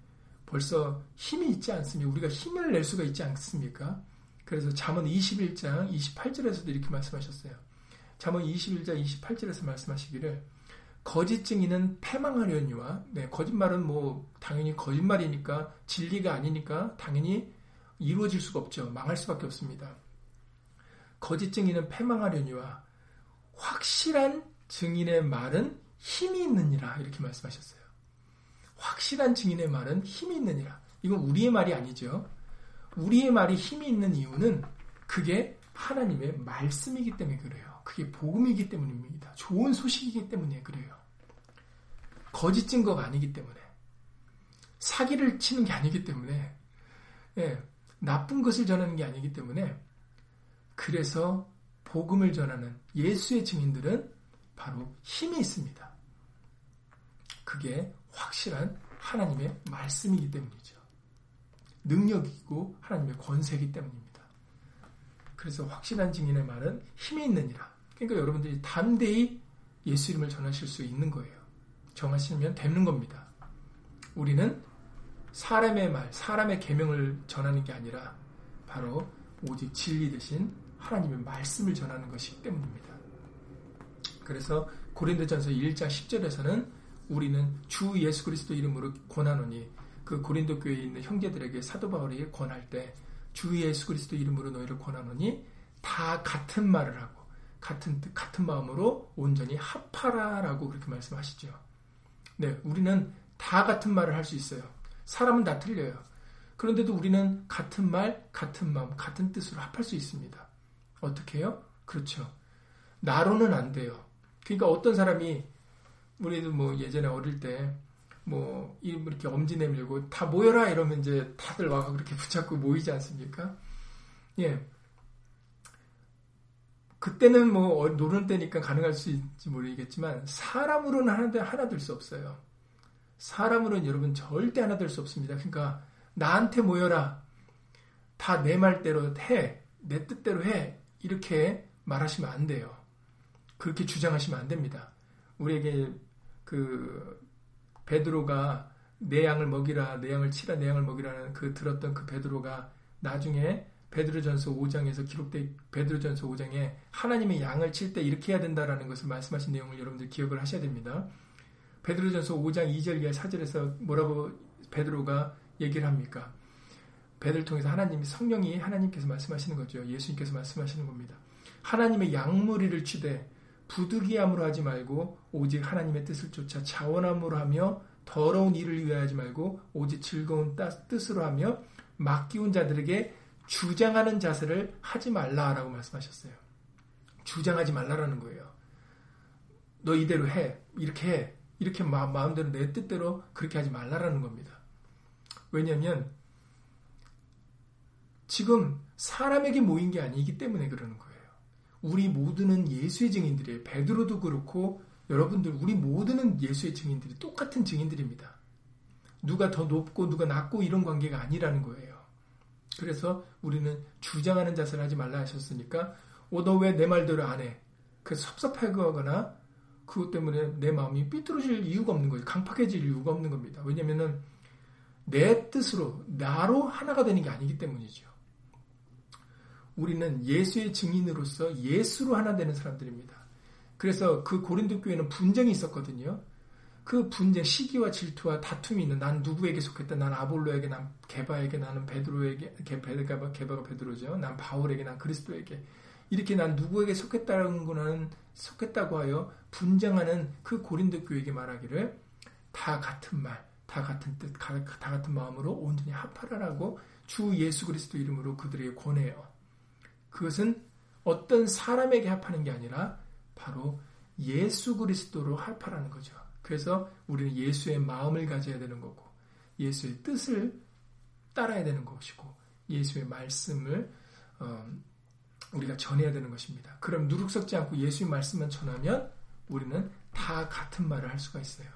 벌써 힘이 있지 않습니까? 우리가 힘을 낼 수가 있지 않습니까? 그래서 잠언 이십일 장 이십팔 절에서도 이렇게 말씀하셨어요. 잠언 이십일 장 이십팔 절에서 말씀하시기를 거짓 증인은 패망하려니와, 네, 거짓말은 뭐 당연히 거짓말이니까 진리가 아니니까 당연히 이루어질 수가 없죠. 망할 수밖에 없습니다. 거짓 증인은 패망하려니와 확실한 증인의 말은 힘이 있느니라 이렇게 말씀하셨어요. 확실한 증인의 말은 힘이 있느니라. 이건 우리의 말이 아니죠. 우리의 말이 힘이 있는 이유는 그게 하나님의 말씀이기 때문에 그래요. 그게 복음이기 때문입니다. 좋은 소식이기 때문에 그래요. 거짓 증거가 아니기 때문에, 사기를 치는 게 아니기 때문에, 예, 나쁜 것을 전하는 게 아니기 때문에, 그래서 복음을 전하는 예수의 증인들은 바로 힘이 있습니다. 그게 확실한 하나님의 말씀이기 때문이죠. 능력이고 하나님의 권세이기 때문입니다. 그래서 확실한 증인의 말은 힘이 있느니라. 그러니까 여러분들이 담대히 예수 이름을 전하실 수 있는 거예요. 정하시면 되는 겁니다. 우리는 사람의 말, 사람의 계명을 전하는 게 아니라 바로 오직 진리 대신 하나님의 말씀을 전하는 것이기 때문입니다. 그래서 고린도전서 일 장 십 절에서는 우리는 주 예수 그리스도 이름으로 권하노니, 그 고린도 교회에 있는 형제들에게 사도 바울이 권할 때 주 예수 그리스도 이름으로 너희를 권하노니 다 같은 말을 하고 같은 뜻, 같은 마음으로 온전히 합하라라고 그렇게 말씀하시죠. 네, 우리는 다 같은 말을 할 수 있어요. 사람은 다 틀려요. 그런데도 우리는 같은 말, 같은 마음, 같은 뜻으로 합할 수 있습니다. 어떻게 해요? 그렇죠. 나로는 안 돼요. 그러니까 어떤 사람이, 우리도 뭐 예전에 어릴 때 뭐 이렇게 엄지 내밀고 다 모여라 이러면 이제 다들 와서 그렇게 붙잡고 모이지 않습니까? 예. 그때는 뭐 노는 때니까 가능할 수 있을지 모르겠지만 사람으로는 하나, 하나 될 수 없어요. 사람으로는 여러분 절대 하나 될 수 없습니다. 그러니까 나한테 모여라. 다 내 말대로 해. 내 뜻대로 해. 이렇게 말하시면 안 돼요. 그렇게 주장하시면 안 됩니다. 우리에게 그 베드로가 내 양을 먹이라, 내 양을 치라, 내 양을 먹이라는 그 들었던 그 베드로가 나중에 베드로전서 오 장에서 기록된 베드로전서 오 장에 하나님의 양을 칠 때 이렇게 해야 된다라는 것을 말씀하신 내용을 여러분들 기억을 하셔야 됩니다. 베드로전서 오 장 이 절 이하 사 절에서 뭐라고 베드로가 얘기를 합니까? 베드로를 통해서 하나님이, 성령이 하나님께서 말씀하시는 거죠. 예수님께서 말씀하시는 겁니다. 하나님의 양무리를 취되 부득이함으로 하지 말고 오직 하나님의 뜻을 쫓아 자원함으로 하며 더러운 일을 위하지 말고 오직 즐거운 뜻으로 하며 맡기운 자들에게 주장하는 자세를 하지 말라라고 말씀하셨어요. 주장하지 말라라는 거예요. 너 이대로 해. 이렇게 해. 이렇게 마, 마음대로 내 뜻대로 그렇게 하지 말라라는 겁니다. 왜냐하면 지금 사람에게 모인 게 아니기 때문에 그러는 거예요. 우리 모두는 예수의 증인들이에요. 베드로도 그렇고 여러분들 우리 모두는 예수의 증인들이 똑같은 증인들입니다. 누가 더 높고 누가 낮고 이런 관계가 아니라는 거예요. 그래서 우리는 주장하는 자세를 하지 말라 하셨으니까 어, 너 왜 내 말대로 안 해? 그래서 섭섭하거나 그것 때문에 내 마음이 삐뚤어질 이유가 없는 거예요. 강팍해질 이유가 없는 겁니다. 왜냐하면 내 뜻으로 나로 하나가 되는 게 아니기 때문이죠. 우리는 예수의 증인으로서 예수로 하나 되는 사람들입니다. 그래서 그 고린도 교회는 분쟁이 있었거든요. 그 분쟁, 시기와 질투와 다툼이 있는, 난 누구에게 속했다, 난 아볼로에게, 난 게바에게, 나는 베드로에게, 게바가, 게바가 베드로죠. 난 바울에게, 난 그리스도에게. 이렇게 난 누구에게 속했다는 거는 속했다고 하여 분쟁하는 그 고린도 교회에게 말하기를 다 같은 말, 다 같은 뜻, 다 같은 마음으로 온전히 합하라라고 주 예수 그리스도 이름으로 그들에게 권해요. 그것은 어떤 사람에게 합하는 게 아니라 바로 예수 그리스도로 합하라는 거죠. 그래서 우리는 예수의 마음을 가져야 되는 거고 예수의 뜻을 따라야 되는 것이고 예수의 말씀을 어, 우리가 전해야 되는 것입니다. 그럼 누룩 섞지 않고 예수의 말씀만 전하면 우리는 다 같은 말을 할 수가 있어요.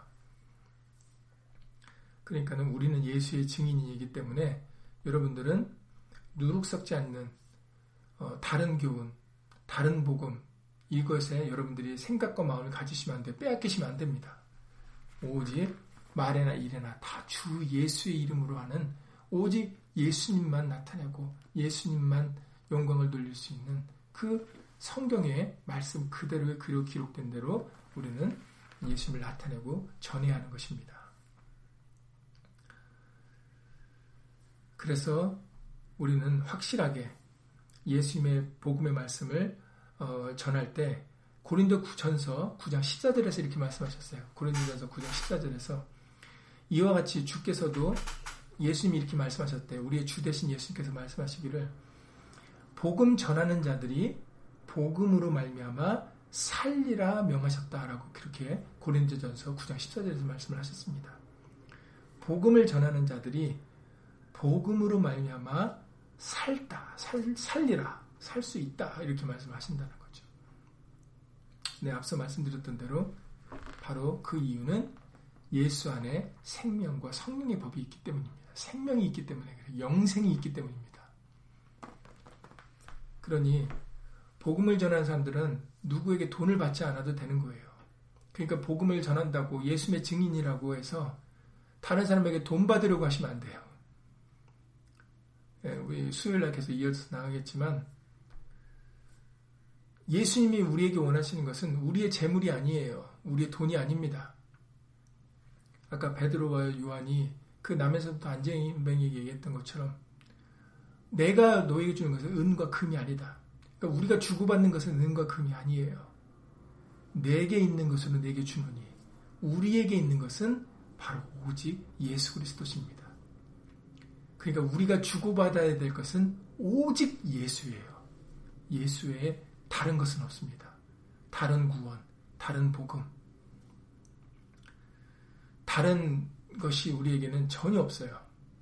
그러니까는 우리는 예수의 증인이기 때문에 여러분들은 누룩 섞지 않는 어, 다른 교훈, 다른 복음 이것에 여러분들이 생각과 마음을 가지시면 안 돼요. 빼앗기시면 안 됩니다. 오직 말에나 일에나 다 주 예수의 이름으로 하는 오직 예수님만 나타내고 예수님만 영광을 돌릴 수 있는 그 성경의 말씀 그대로의 그리고 기록된 대로 우리는 예수님을 나타내고 전해야 하는 것입니다. 그래서 우리는 확실하게 예수님의 복음의 말씀을 어, 전할 때 고린도전서 구 장 십사 절에서 이렇게 말씀하셨어요. 고린도전서 구 장 십사 절에서 이와 같이 주께서도 예수님이 이렇게 말씀하셨대. 우리의 주 되신 예수님께서 말씀하시기를 복음 전하는 자들이 복음으로 말미암아 살리라 명하셨다라고 그렇게 고린도전서 구 장 십사 절에서 말씀을 하셨습니다. 복음을 전하는 자들이 복음으로 말미암아 살다, 살, 살리라, 살 수 있다 이렇게 말씀하신다는 거죠. 네, 앞서 말씀드렸던 대로 바로 그 이유는 예수 안에 생명과 성령의 법이 있기 때문입니다. 생명이 있기 때문에 그래요. 영생이 있기 때문입니다. 그러니 복음을 전하는 사람들은 누구에게 돈을 받지 않아도 되는 거예요. 그러니까 복음을 전한다고 예수님의 증인이라고 해서 다른 사람에게 돈 받으려고 하시면 안 돼요. 예, 우리 수요일날 계속 이어서 나가겠지만 예수님이 우리에게 원하시는 것은 우리의 재물이 아니에요. 우리의 돈이 아닙니다. 아까 베드로와 요한이 그 남에서부터 안쟁이에게 얘기했던 것처럼 내가 너에게 주는 것은 은과 금이 아니다. 그러니까 우리가 주고받는 것은 은과 금이 아니에요. 내게 있는 것으로 내게 주노니 우리에게 있는 것은 바로 오직 예수 그리스도십니다. 그러니까 우리가 주고받아야 될 것은 오직 예수예요. 예수 외에 다른 것은 없습니다. 다른 구원, 다른 복음, 다른 것이 우리에게는 전혀 없어요.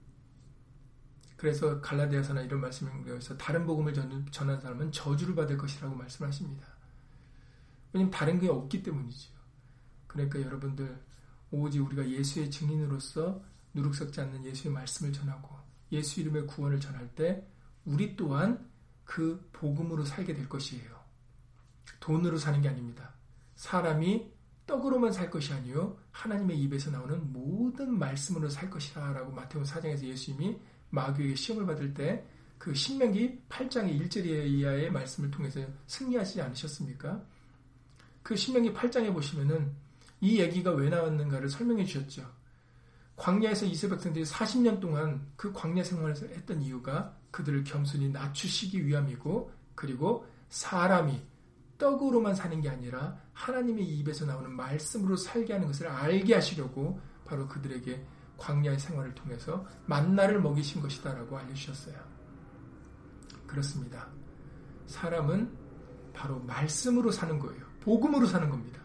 그래서 갈라디아서나 이런 말씀에서 다른 복음을 전하는 사람은 저주를 받을 것이라고 말씀하십니다. 왜냐하면 다른 게 없기 때문이죠. 그러니까 여러분들 오직 우리가 예수의 증인으로서 누룩 섞지 않는 예수의 말씀을 전하고 예수 이름의 구원을 전할 때 우리 또한 그 복음으로 살게 될 것이에요. 돈으로 사는 게 아닙니다. 사람이 떡으로만 살 것이 아니요 하나님의 입에서 나오는 모든 말씀으로 살 것이라 라고 마태복음 사 장에서 예수님이 마귀에게 시험을 받을 때 그 신명기 팔 장의 일 절 이하의 말씀을 통해서 승리하시지 않으셨습니까? 그 신명기 팔 장에 보시면은 이 얘기가 왜 나왔는가를 설명해 주셨죠. 광야에서 이스라엘 백성들이 사십 년 동안 그 광야 생활을 했던 이유가 그들을 겸손히 낮추시기 위함이고 그리고 사람이 떡으로만 사는 게 아니라 하나님의 입에서 나오는 말씀으로 살게 하는 것을 알게 하시려고 바로 그들에게 광야의 생활을 통해서 만나를 먹이신 것이다라고 알려주셨어요. 그렇습니다. 사람은 바로 말씀으로 사는 거예요. 복음으로 사는 겁니다.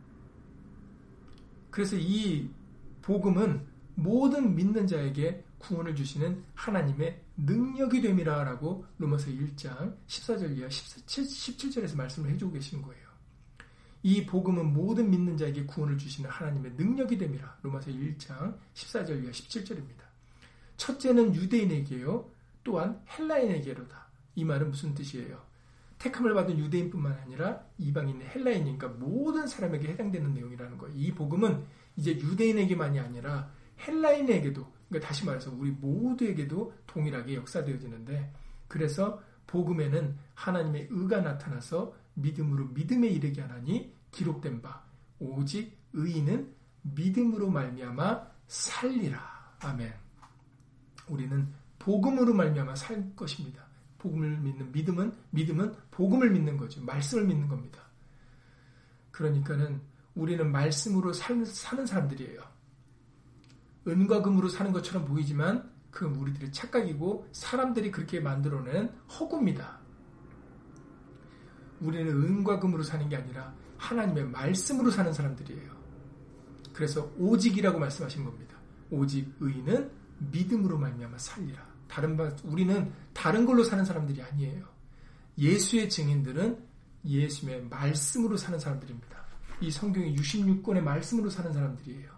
그래서 이 복음은 모든 믿는 자에게 구원을 주시는 하나님의 능력이 됨이라 라고 로마서 일 장 십사 절 이하 십칠 절에서 말씀을 해주고 계신 거예요. 이 복음은 모든 믿는 자에게 구원을 주시는 하나님의 능력이 됨이라 로마서 일 장 십사 절 이하 십칠 절입니다. 첫째는 유대인에게요. 또한 헬라인에게로다. 이 말은 무슨 뜻이에요? 택함을 받은 유대인뿐만 아니라 이방인의 헬라인인 그러니까 모든 사람에게 해당되는 내용이라는 거예요. 이 복음은 이제 유대인에게만이 아니라 헬라인에게도 그러니까 다시 말해서 우리 모두에게도 동일하게 역사되어지는데 그래서 복음에는 하나님의 의가 나타나서 믿음으로 믿음에 이르게 하나니 기록된 바 오직 의인은 믿음으로 말미암아 살리라. 아멘. 우리는 복음으로 말미암아 살 것입니다. 복음을 믿는 믿음은 믿음은 복음을 믿는 거죠. 말씀을 믿는 겁니다. 그러니까는 우리는 말씀으로 살, 사는 사람들이에요. 은과 금으로 사는 것처럼 보이지만 그건 우리들의 착각이고 사람들이 그렇게 만들어낸 허구입니다. 우리는 은과 금으로 사는 게 아니라 하나님의 말씀으로 사는 사람들이에요. 그래서 오직이라고 말씀하신 겁니다. 오직 의인은 믿음으로 말미암아 살리라. 다른 바 우리는 다른 걸로 사는 사람들이 아니에요. 예수의 증인들은 예수의 말씀으로 사는 사람들입니다. 이 성경의 육십육 권의 말씀으로 사는 사람들이에요.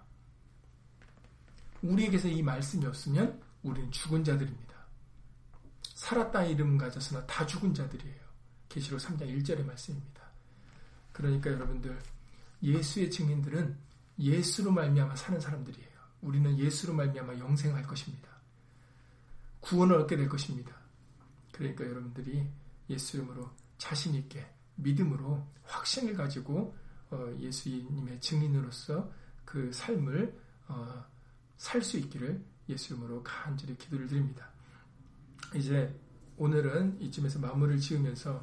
우리에게서 이 말씀이 없으면 우리는 죽은 자들입니다. 살았다 이름 가졌으나 다 죽은 자들이에요. 계시록 삼 장 일 절의 말씀입니다. 그러니까 여러분들 예수의 증인들은 예수로 말미암아 사는 사람들이에요. 우리는 예수로 말미암아 영생할 것입니다. 구원을 얻게 될 것입니다. 그러니까 여러분들이 예수 이름으로 자신 있게 믿음으로 확신을 가지고 예수님의 증인으로서 그 삶을 살 수 있기를 예수 이름으로 간절히 기도를 드립니다. 이제 오늘은 이쯤에서 마무리를 지으면서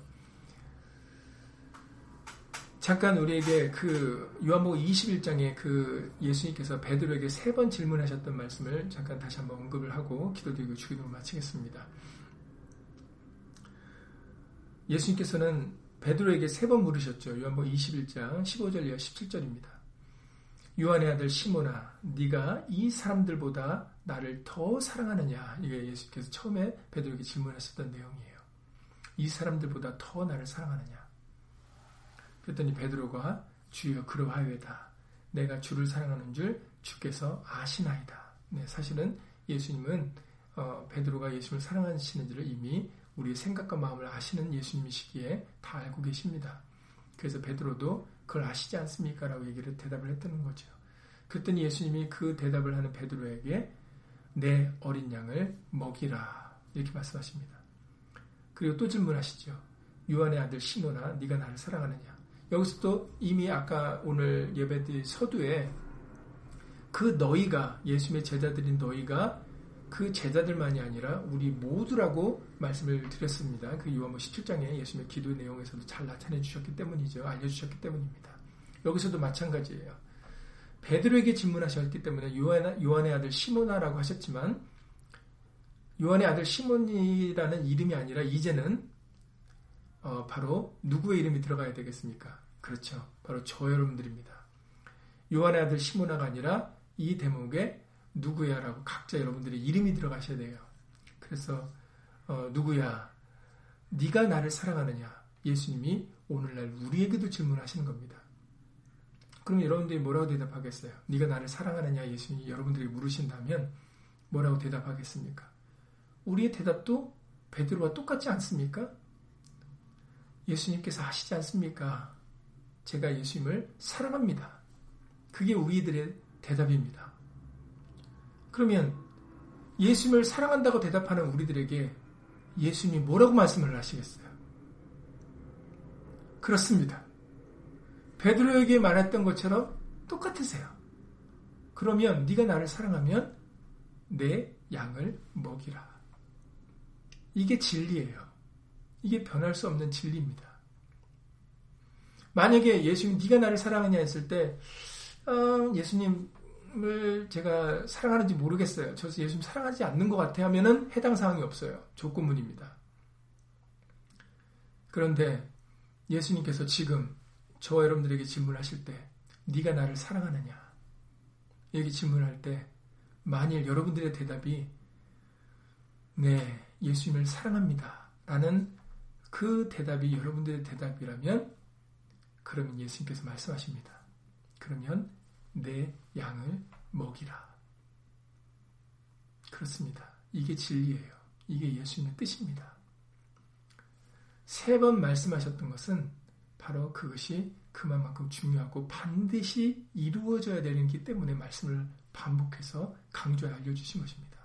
잠깐 우리에게 그 요한복음 이십일 장에 그 예수님께서 베드로에게 세 번 질문하셨던 말씀을 잠깐 다시 한번 언급을 하고 기도드리고 주기도를 마치겠습니다. 예수님께서는 베드로에게 세 번 물으셨죠. 요한복음 이십일 장 십오 절 이하 십칠 절입니다. 요한의 아들 시몬아, 네가 이 사람들보다 나를 더 사랑하느냐? 이게 예수님께서 처음에 베드로에게 질문하셨던 내용이에요. 이 사람들보다 더 나를 사랑하느냐? 그랬더니 베드로가 주여 그러하여이다. 내가 주를 사랑하는 줄 주께서 아시나이다. 네, 사실은 예수님은 어, 베드로가 예수님을 사랑하시는지를 이미 우리의 생각과 마음을 아시는 예수님이시기에 다 알고 계십니다. 그래서 베드로도 그걸 아시지 않습니까? 라고 얘기를 대답을 했다는 거죠. 그랬더니 예수님이 그 대답을 하는 베드로에게 내 어린 양을 먹이라 이렇게 말씀하십니다. 그리고 또 질문하시죠. 요한의 아들 시몬아, 네가 나를 사랑하느냐? 여기서 또 이미 아까 오늘 예배드린 서두에 그 너희가, 예수님의 제자들인 너희가 그 제자들만이 아니라 우리 모두라고 말씀을 드렸습니다. 그 요한복음 십칠 장에 예수님의 기도 내용에서도 잘 나타내 주셨기 때문이죠. 알려주셨기 때문입니다. 여기서도 마찬가지예요. 베드로에게 질문하셨기 때문에 요한, 요한의 아들 시몬아라고 하셨지만 요한의 아들 시몬이라는 이름이 아니라 이제는 어, 바로 누구의 이름이 들어가야 되겠습니까? 그렇죠. 바로 저 여러분들입니다. 요한의 아들 시몬아가 아니라 이 대목에 누구야? 라고 각자 여러분들의 이름이 들어가셔야 돼요. 그래서 어, 누구야? 네가 나를 사랑하느냐? 예수님이 오늘날 우리에게도 질문하시는 겁니다. 그럼 여러분들이 뭐라고 대답하겠어요? 네가 나를 사랑하느냐? 예수님이 여러분들에게 물으신다면 뭐라고 대답하겠습니까? 우리의 대답도 베드로와 똑같지 않습니까? 예수님께서 하시지 않습니까? 제가 예수님을 사랑합니다. 그게 우리들의 대답입니다. 그러면 예수님을 사랑한다고 대답하는 우리들에게 예수님이 뭐라고 말씀을 하시겠어요? 그렇습니다. 베드로에게 말했던 것처럼 똑같으세요. 그러면 네가 나를 사랑하면 내 양을 먹이라. 이게 진리예요. 이게 변할 수 없는 진리입니다. 만약에 예수님 네가 나를 사랑하냐 했을 때 어, 예수님을 제가 사랑하는지 모르겠어요. 저 예수님 사랑하지 않는 것 같아 하면은 해당 사항이 없어요. 조건문입니다. 그런데 예수님께서 지금 저와 여러분들에게 질문하실 때 네가 나를 사랑하느냐? 여기 질문할 때 만일 여러분들의 대답이 네, 예수님을 사랑합니다. 라는 그 대답이 여러분들의 대답이라면 그러면 예수님께서 말씀하십니다. 그러면 내 양을 먹이라. 그렇습니다. 이게 진리예요. 이게 예수님의 뜻입니다. 세 번 말씀하셨던 것은 바로 그것이 그만큼 중요하고 반드시 이루어져야 되는 기 때문에 말씀을 반복해서 강조해 알려주신 것입니다.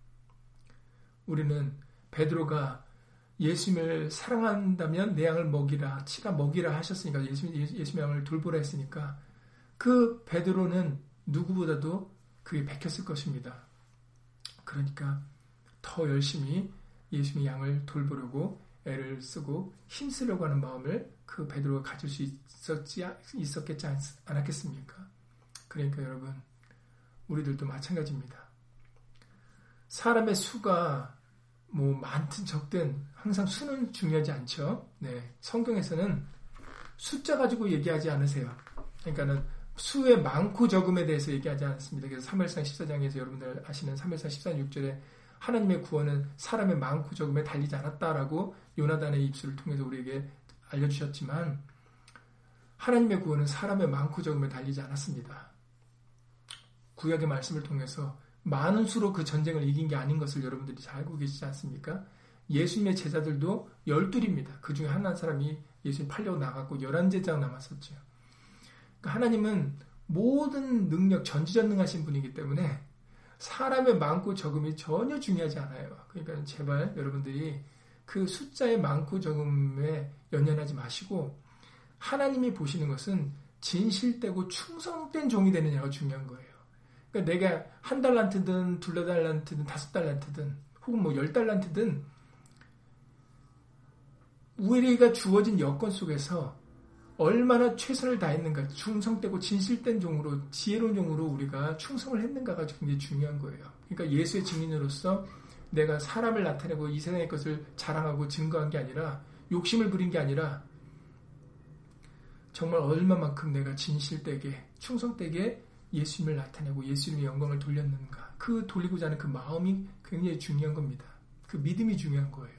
우리는 베드로가 예수님을 사랑한다면 내 양을 먹이라, 치라 먹이라 하셨으니까 예수님, 예수님의 양을 돌보라 했으니까 그 베드로는 누구보다도 그게 베꼈을 것입니다. 그러니까 더 열심히 예수님의 양을 돌보려고 애를 쓰고 힘쓰려고 하는 마음을 그 베드로가 가질 수 있었지, 있었겠지 않았겠습니까? 그러니까 여러분, 우리들도 마찬가지입니다. 사람의 수가 뭐 많든 적든 항상 수는 중요하지 않죠. 네, 성경에서는 숫자 가지고 얘기하지 않으세요. 그러니까는 수의 많고 적음에 대해서 얘기하지 않습니다. 그래서 사무엘상 십사 장에서 여러분들 아시는 사무엘상 십사 장 육 절에 하나님의 구원은 사람의 많고 적음에 달리지 않았다라고 요나단의 입술을 통해서 우리에게 알려주셨지만 하나님의 구원은 사람의 많고 적음에 달리지 않았습니다. 구약의 말씀을 통해서 많은 수로 그 전쟁을 이긴 게 아닌 것을 여러분들이 잘 알고 계시지 않습니까? 예수님의 제자들도 열둘입니다. 그 중에 한 사람이 예수님 팔려고 나갔고 열한 제자가 남았었죠. 그러니까 하나님은 모든 능력 전지전능하신 분이기 때문에 사람의 많고 적음이 전혀 중요하지 않아요. 그러니까 제발 여러분들이 그 숫자의 많고 적음에 연연하지 마시고 하나님이 보시는 것은 진실되고 충성된 종이 되느냐가 중요한 거예요. 그러니까 내가 한 달란트든 둘 달란트든 다섯 달란트든 혹은 뭐 열 달란트든 우리가 주어진 여건 속에서 얼마나 최선을 다했는가, 충성되고 진실된 종으로, 지혜로운 종으로 우리가 충성을 했는가가 굉장히 중요한 거예요. 그러니까 예수의 증인으로서 내가 사람을 나타내고 이 세상의 것을 자랑하고 증거한 게 아니라, 욕심을 부린 게 아니라 정말 얼마만큼 내가 진실되게, 충성되게 예수님을 나타내고 예수님의 영광을 돌렸는가. 그 돌리고자 하는 그 마음이 굉장히 중요한 겁니다. 그 믿음이 중요한 거예요.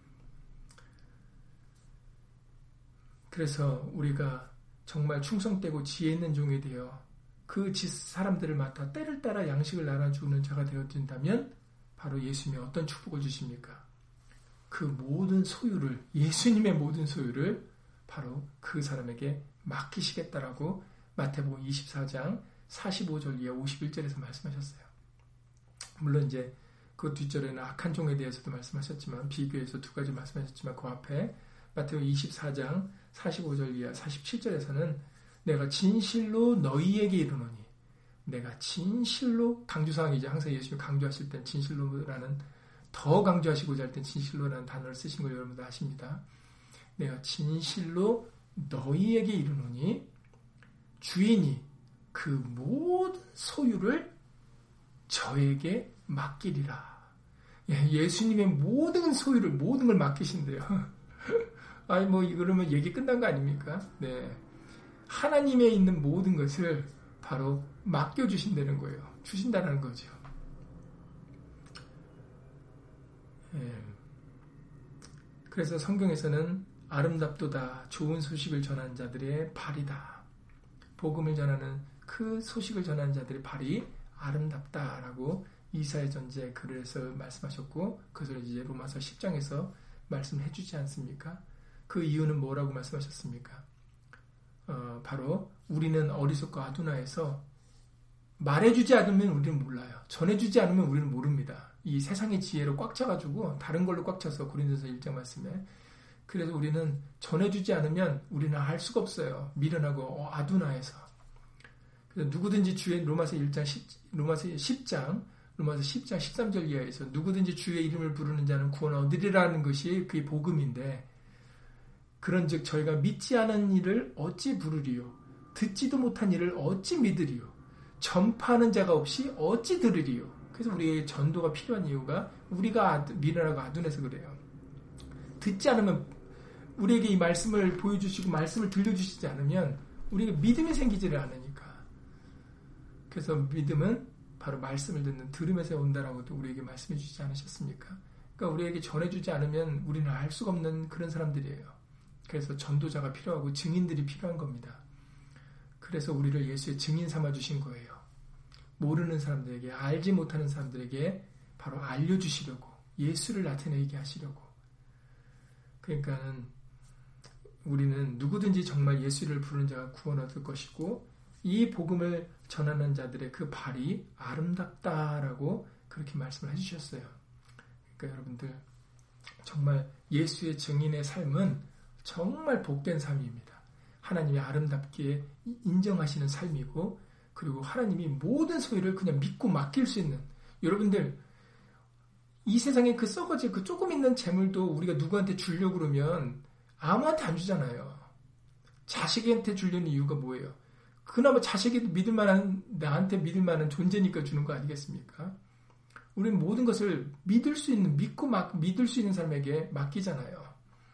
그래서 우리가 정말 충성되고 지혜 있는 종이 되어 그 사람들을 맡아 때를 따라 양식을 나눠주는 자가 되어진다면 바로 예수님이 어떤 축복을 주십니까? 그 모든 소유를, 예수님의 모든 소유를 바로 그 사람에게 맡기시겠다라고 마태복음 이십사 장 사십오 절 이하 오십일 절에서 말씀하셨어요. 물론 이제 그 뒷절에는 악한 종에 대해서도 말씀하셨지만, 비교해서 두 가지 말씀하셨지만, 그 앞에 마태복음 이십사 장 사십오 절 이하 사십칠 절에서는 내가 진실로 너희에게 이르노니, 내가 진실로, 강조사항이죠. 항상 예수님이 강조하실 땐 진실로라는, 더 강조하시고자 할 땐 진실로라는 단어를 쓰신 걸 여러분들 아십니다. 내가 진실로 너희에게 이르노니 주인이 그 모든 소유를 저에게 맡기리라. 예, 예수님의 모든 소유를, 모든 걸 맡기신대요. 아니, 뭐, 그러면 얘기 끝난 거 아닙니까? 네. 하나님에 있는 모든 것을 바로 맡겨주신다는 거예요. 주신다는 거죠. 예. 그래서 성경에서는 아름답도다, 좋은 소식을 전하는 자들의 발이다. 복음을 전하는 그 소식을 전하는 자들의 발이 아름답다라고 이사야 전지의 글에서 말씀하셨고, 그것을 이제 로마서 십 장에서 말씀해 주지 않습니까? 그 이유는 뭐라고 말씀하셨습니까? 어, 바로 우리는 어리석고 아둔하여서 말해주지 않으면 우리는 몰라요. 전해주지 않으면 우리는 모릅니다. 이 세상의 지혜로 꽉 차가지고 다른 걸로 꽉 차서 고린도서 일 장 말씀에, 그래서 우리는 전해주지 않으면 우리는 알 수가 없어요. 미련하고 아둔하여서. 그래서 누구든지 주의, 로마서 일 장 십, 로마서 십 장 로마서 십 장 십삼 절 이하에서 누구든지 주의 이름을 부르는 자는 구원 얻으리라는 것이 그의 복음인데, 그런즉 저희가 믿지 않은 일을 어찌 부르리요? 듣지도 못한 일을 어찌 믿으리요? 전파하는 자가 없이 어찌 들으리요? 그래서 우리의 전도가 필요한 이유가 우리가 미련하고 아둔해서 그래요. 듣지 않으면, 우리에게 이 말씀을 보여주시고 말씀을 들려주시지 않으면 우리가 믿음이 생기지를 않으니까. 그래서 믿음은 바로 말씀을 듣는 들음에서 온다라고도 우리에게 말씀해 주지 않으셨습니까? 그러니까 우리에게 전해주지 않으면 우리는 알 수가 없는 그런 사람들이에요. 그래서 전도자가 필요하고 증인들이 필요한 겁니다. 그래서 우리를 예수의 증인 삼아 주신 거예요. 모르는 사람들에게, 알지 못하는 사람들에게 바로 알려주시려고, 예수를 나타내게 하시려고. 그러니까는 우리는 누구든지 정말 예수를 부르는 자가 구원 얻을 것이고, 이 복음을 전하는 자들의 그 발이 아름답다라고 그렇게 말씀을 해주셨어요. 그러니까 여러분들 정말 예수의 증인의 삶은 정말 복된 삶입니다. 하나님이 아름답게 인정하시는 삶이고, 그리고 하나님이 모든 소유를 그냥 믿고 맡길 수 있는, 여러분들 이 세상에 그 썩어질 그 조금 있는 재물도 우리가 누구한테 주려고 그러면 아무한테 안 주잖아요. 자식한테 주려는 이유가 뭐예요? 그나마 자식이 믿을 만한, 나한테 믿을 만한 존재니까 주는 거 아니겠습니까? 우리는 모든 것을 믿을 수 있는, 믿고 막, 믿을 수 있는 사람에게 맡기잖아요.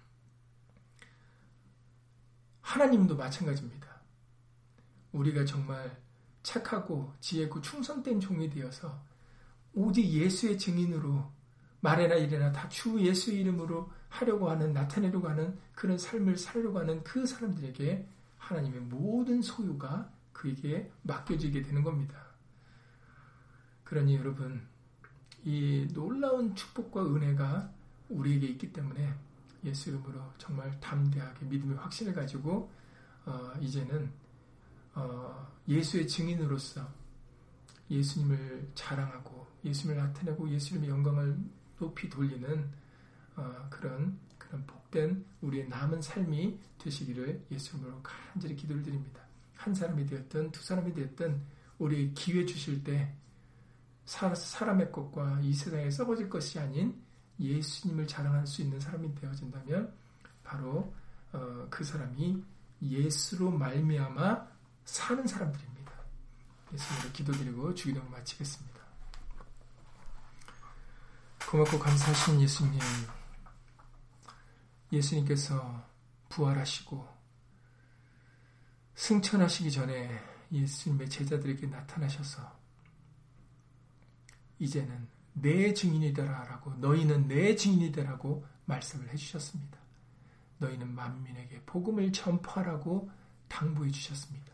하나님도 마찬가지입니다. 우리가 정말 착하고 지혜고 충성된 종이 되어서 오직 예수의 증인으로 말이나 일이나 다 주 예수 이름으로 하려고 하는, 나타내려고 하는 그런 삶을 살려고 하는 그 사람들에게 하나님의 모든 소유가 그에게 맡겨지게 되는 겁니다. 그러니 여러분, 이 놀라운 축복과 은혜가 우리에게 있기 때문에 예수 이름으로 정말 담대하게 믿음의 확신을 가지고 어, 이제는 어, 예수의 증인으로서 예수님을 자랑하고 예수님을 나타내고 예수님의 영광을 높이 돌리는 어, 그런 그런 복된 우리의 남은 삶이 되시기를 예수님으로 간절히 기도를 드립니다. 한 사람이 되었든 두 사람이 되었든 우리 기회 주실 때 사람의 것과 이 세상에 썩어질 것이 아닌 예수님을 자랑할 수 있는 사람이 되어진다면 바로 어, 그 사람이 예수로 말미암아 사는 사람들입니다. 예수님으로 기도드리고 주기도를 마치겠습니다. 고맙고 감사하신 예수님, 예수님께서 부활하시고 승천하시기 전에 예수님의 제자들에게 나타나셔서 이제는 내 증인이다라고 너희는 내 증인이다라고 말씀을 해주셨습니다. 너희는 만민에게 복음을 전파하라고 당부해 주셨습니다.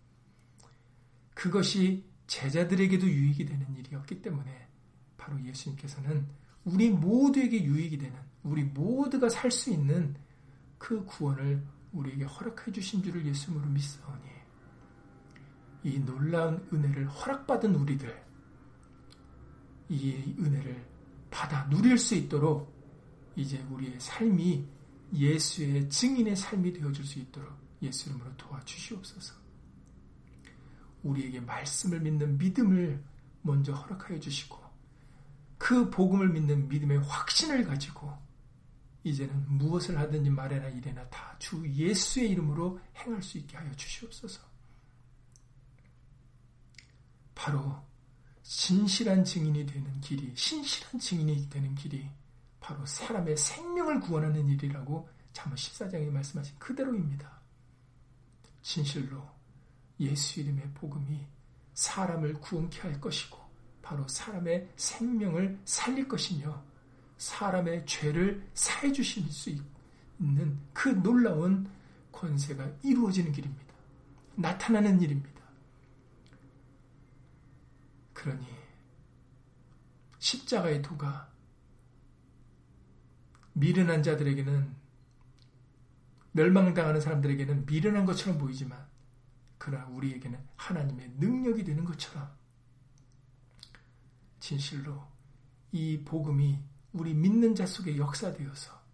그것이 제자들에게도 유익이 되는 일이었기 때문에 바로 예수님께서는 우리 모두에게 유익이 되는 우리 모두가 살 수 있는 그 구원을 우리에게 허락해 주신 줄을 예수님으로 믿사오니 이 놀라운 은혜를 허락받은 우리들 이 은혜를 받아 누릴 수 있도록 이제 우리의 삶이 예수의 증인의 삶이 되어줄 수 있도록 예수 이름으로 도와주시옵소서. 우리에게 말씀을 믿는 믿음을 먼저 허락하여 주시고 그 복음을 믿는 믿음의 확신을 가지고 이제는 무엇을 하든지 말이나 이래나 다 주 예수의 이름으로 행할 수 있게 하여 주시옵소서. 바로 진실한 증인이 되는 길이, 신실한 증인이 되는 길이 바로 사람의 생명을 구원하는 일이라고 잠언 십사 장에 말씀하신 그대로입니다. 진실로 예수 이름의 복음이 사람을 구원케 할 것이고 바로 사람의 생명을 살릴 것이며 사람의 죄를 사해 주실 수 있는 그 놀라운 권세가 이루어지는 길입니다. 나타나는 일입니다. 그러니 십자가의 도가 미련한 자들에게는 멸망당하는 사람들에게는 미련한 것처럼 보이지만 그러나 우리에게는 하나님의 능력이 되는 것처럼 진실로 이 복음이 우리 믿는 자 속에 역사되어서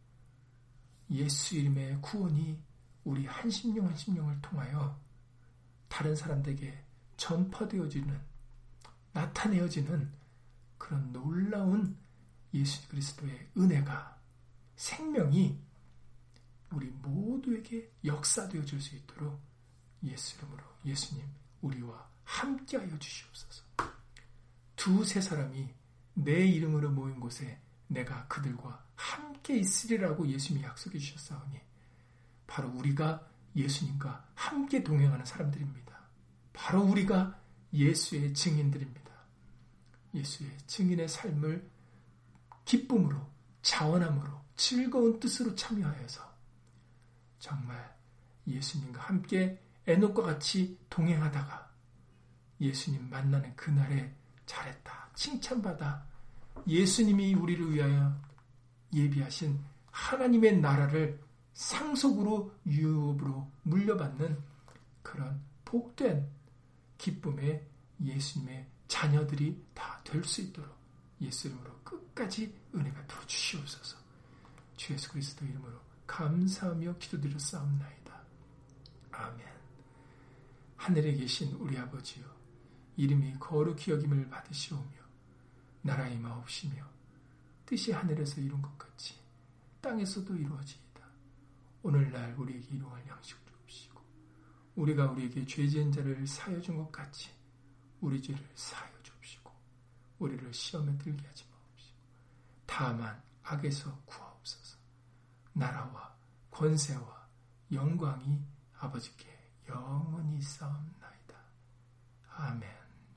예수 이름의 구원이 우리 한 심령 한 심령을 통하여 다른 사람들에게 전파되어지는 나타내어지는 그런 놀라운 예수 그리스도의 은혜가 생명이 우리 모두에게 역사되어질 수 있도록 예수 이름으로 예수님 우리와 함께하여 주시옵소서. 두세 사람이 내 이름으로 모인 곳에 내가 그들과 함께 있으리라고 예수님이 약속해 주셨사오니 바로 우리가 예수님과 함께 동행하는 사람들입니다. 바로 우리가 예수의 증인들입니다. 예수의 증인의 삶을 기쁨으로 자원함으로 즐거운 뜻으로 참여하여서 정말 예수님과 함께 에녹과 같이 동행하다가 예수님 만나는 그날에 잘했다 칭찬받아 예수님이 우리를 위하여 예비하신 하나님의 나라를 상속으로 유업으로 물려받는 그런 복된 기쁨의 예수님의 자녀들이 다 될 수 있도록 예수 이름으로 끝까지 은혜 베풀어 주시옵소서. 주 예수 그리스도 이름으로 감사하며 기도드렸사옵나이다. 아멘. 하늘에 계신 우리 아버지여, 이름이 거룩히 여김을 받으시오며 나라의 임하옵시며 뜻이 하늘에서 이룬 것 같이 땅에서도 이루어지이다. 오늘날 우리에게 일용할 양식을 주옵시고 우리가 우리에게 죄 지은 자를 사하여 준 것 같이 우리 죄를 사하여 주옵시고 우리를 시험에 들게 하지 마옵시고 다만 악에서 구하옵소서. 나라와 권세와 영광이 아버지께 영원히 있사옵나이다. 아멘.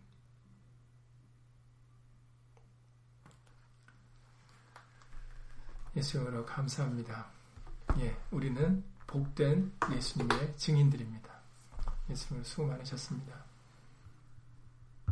예수님으로 감사합니다. 예, 우리는 복된 예수님의 증인들입니다. 예수님을 수고 많으셨습니다.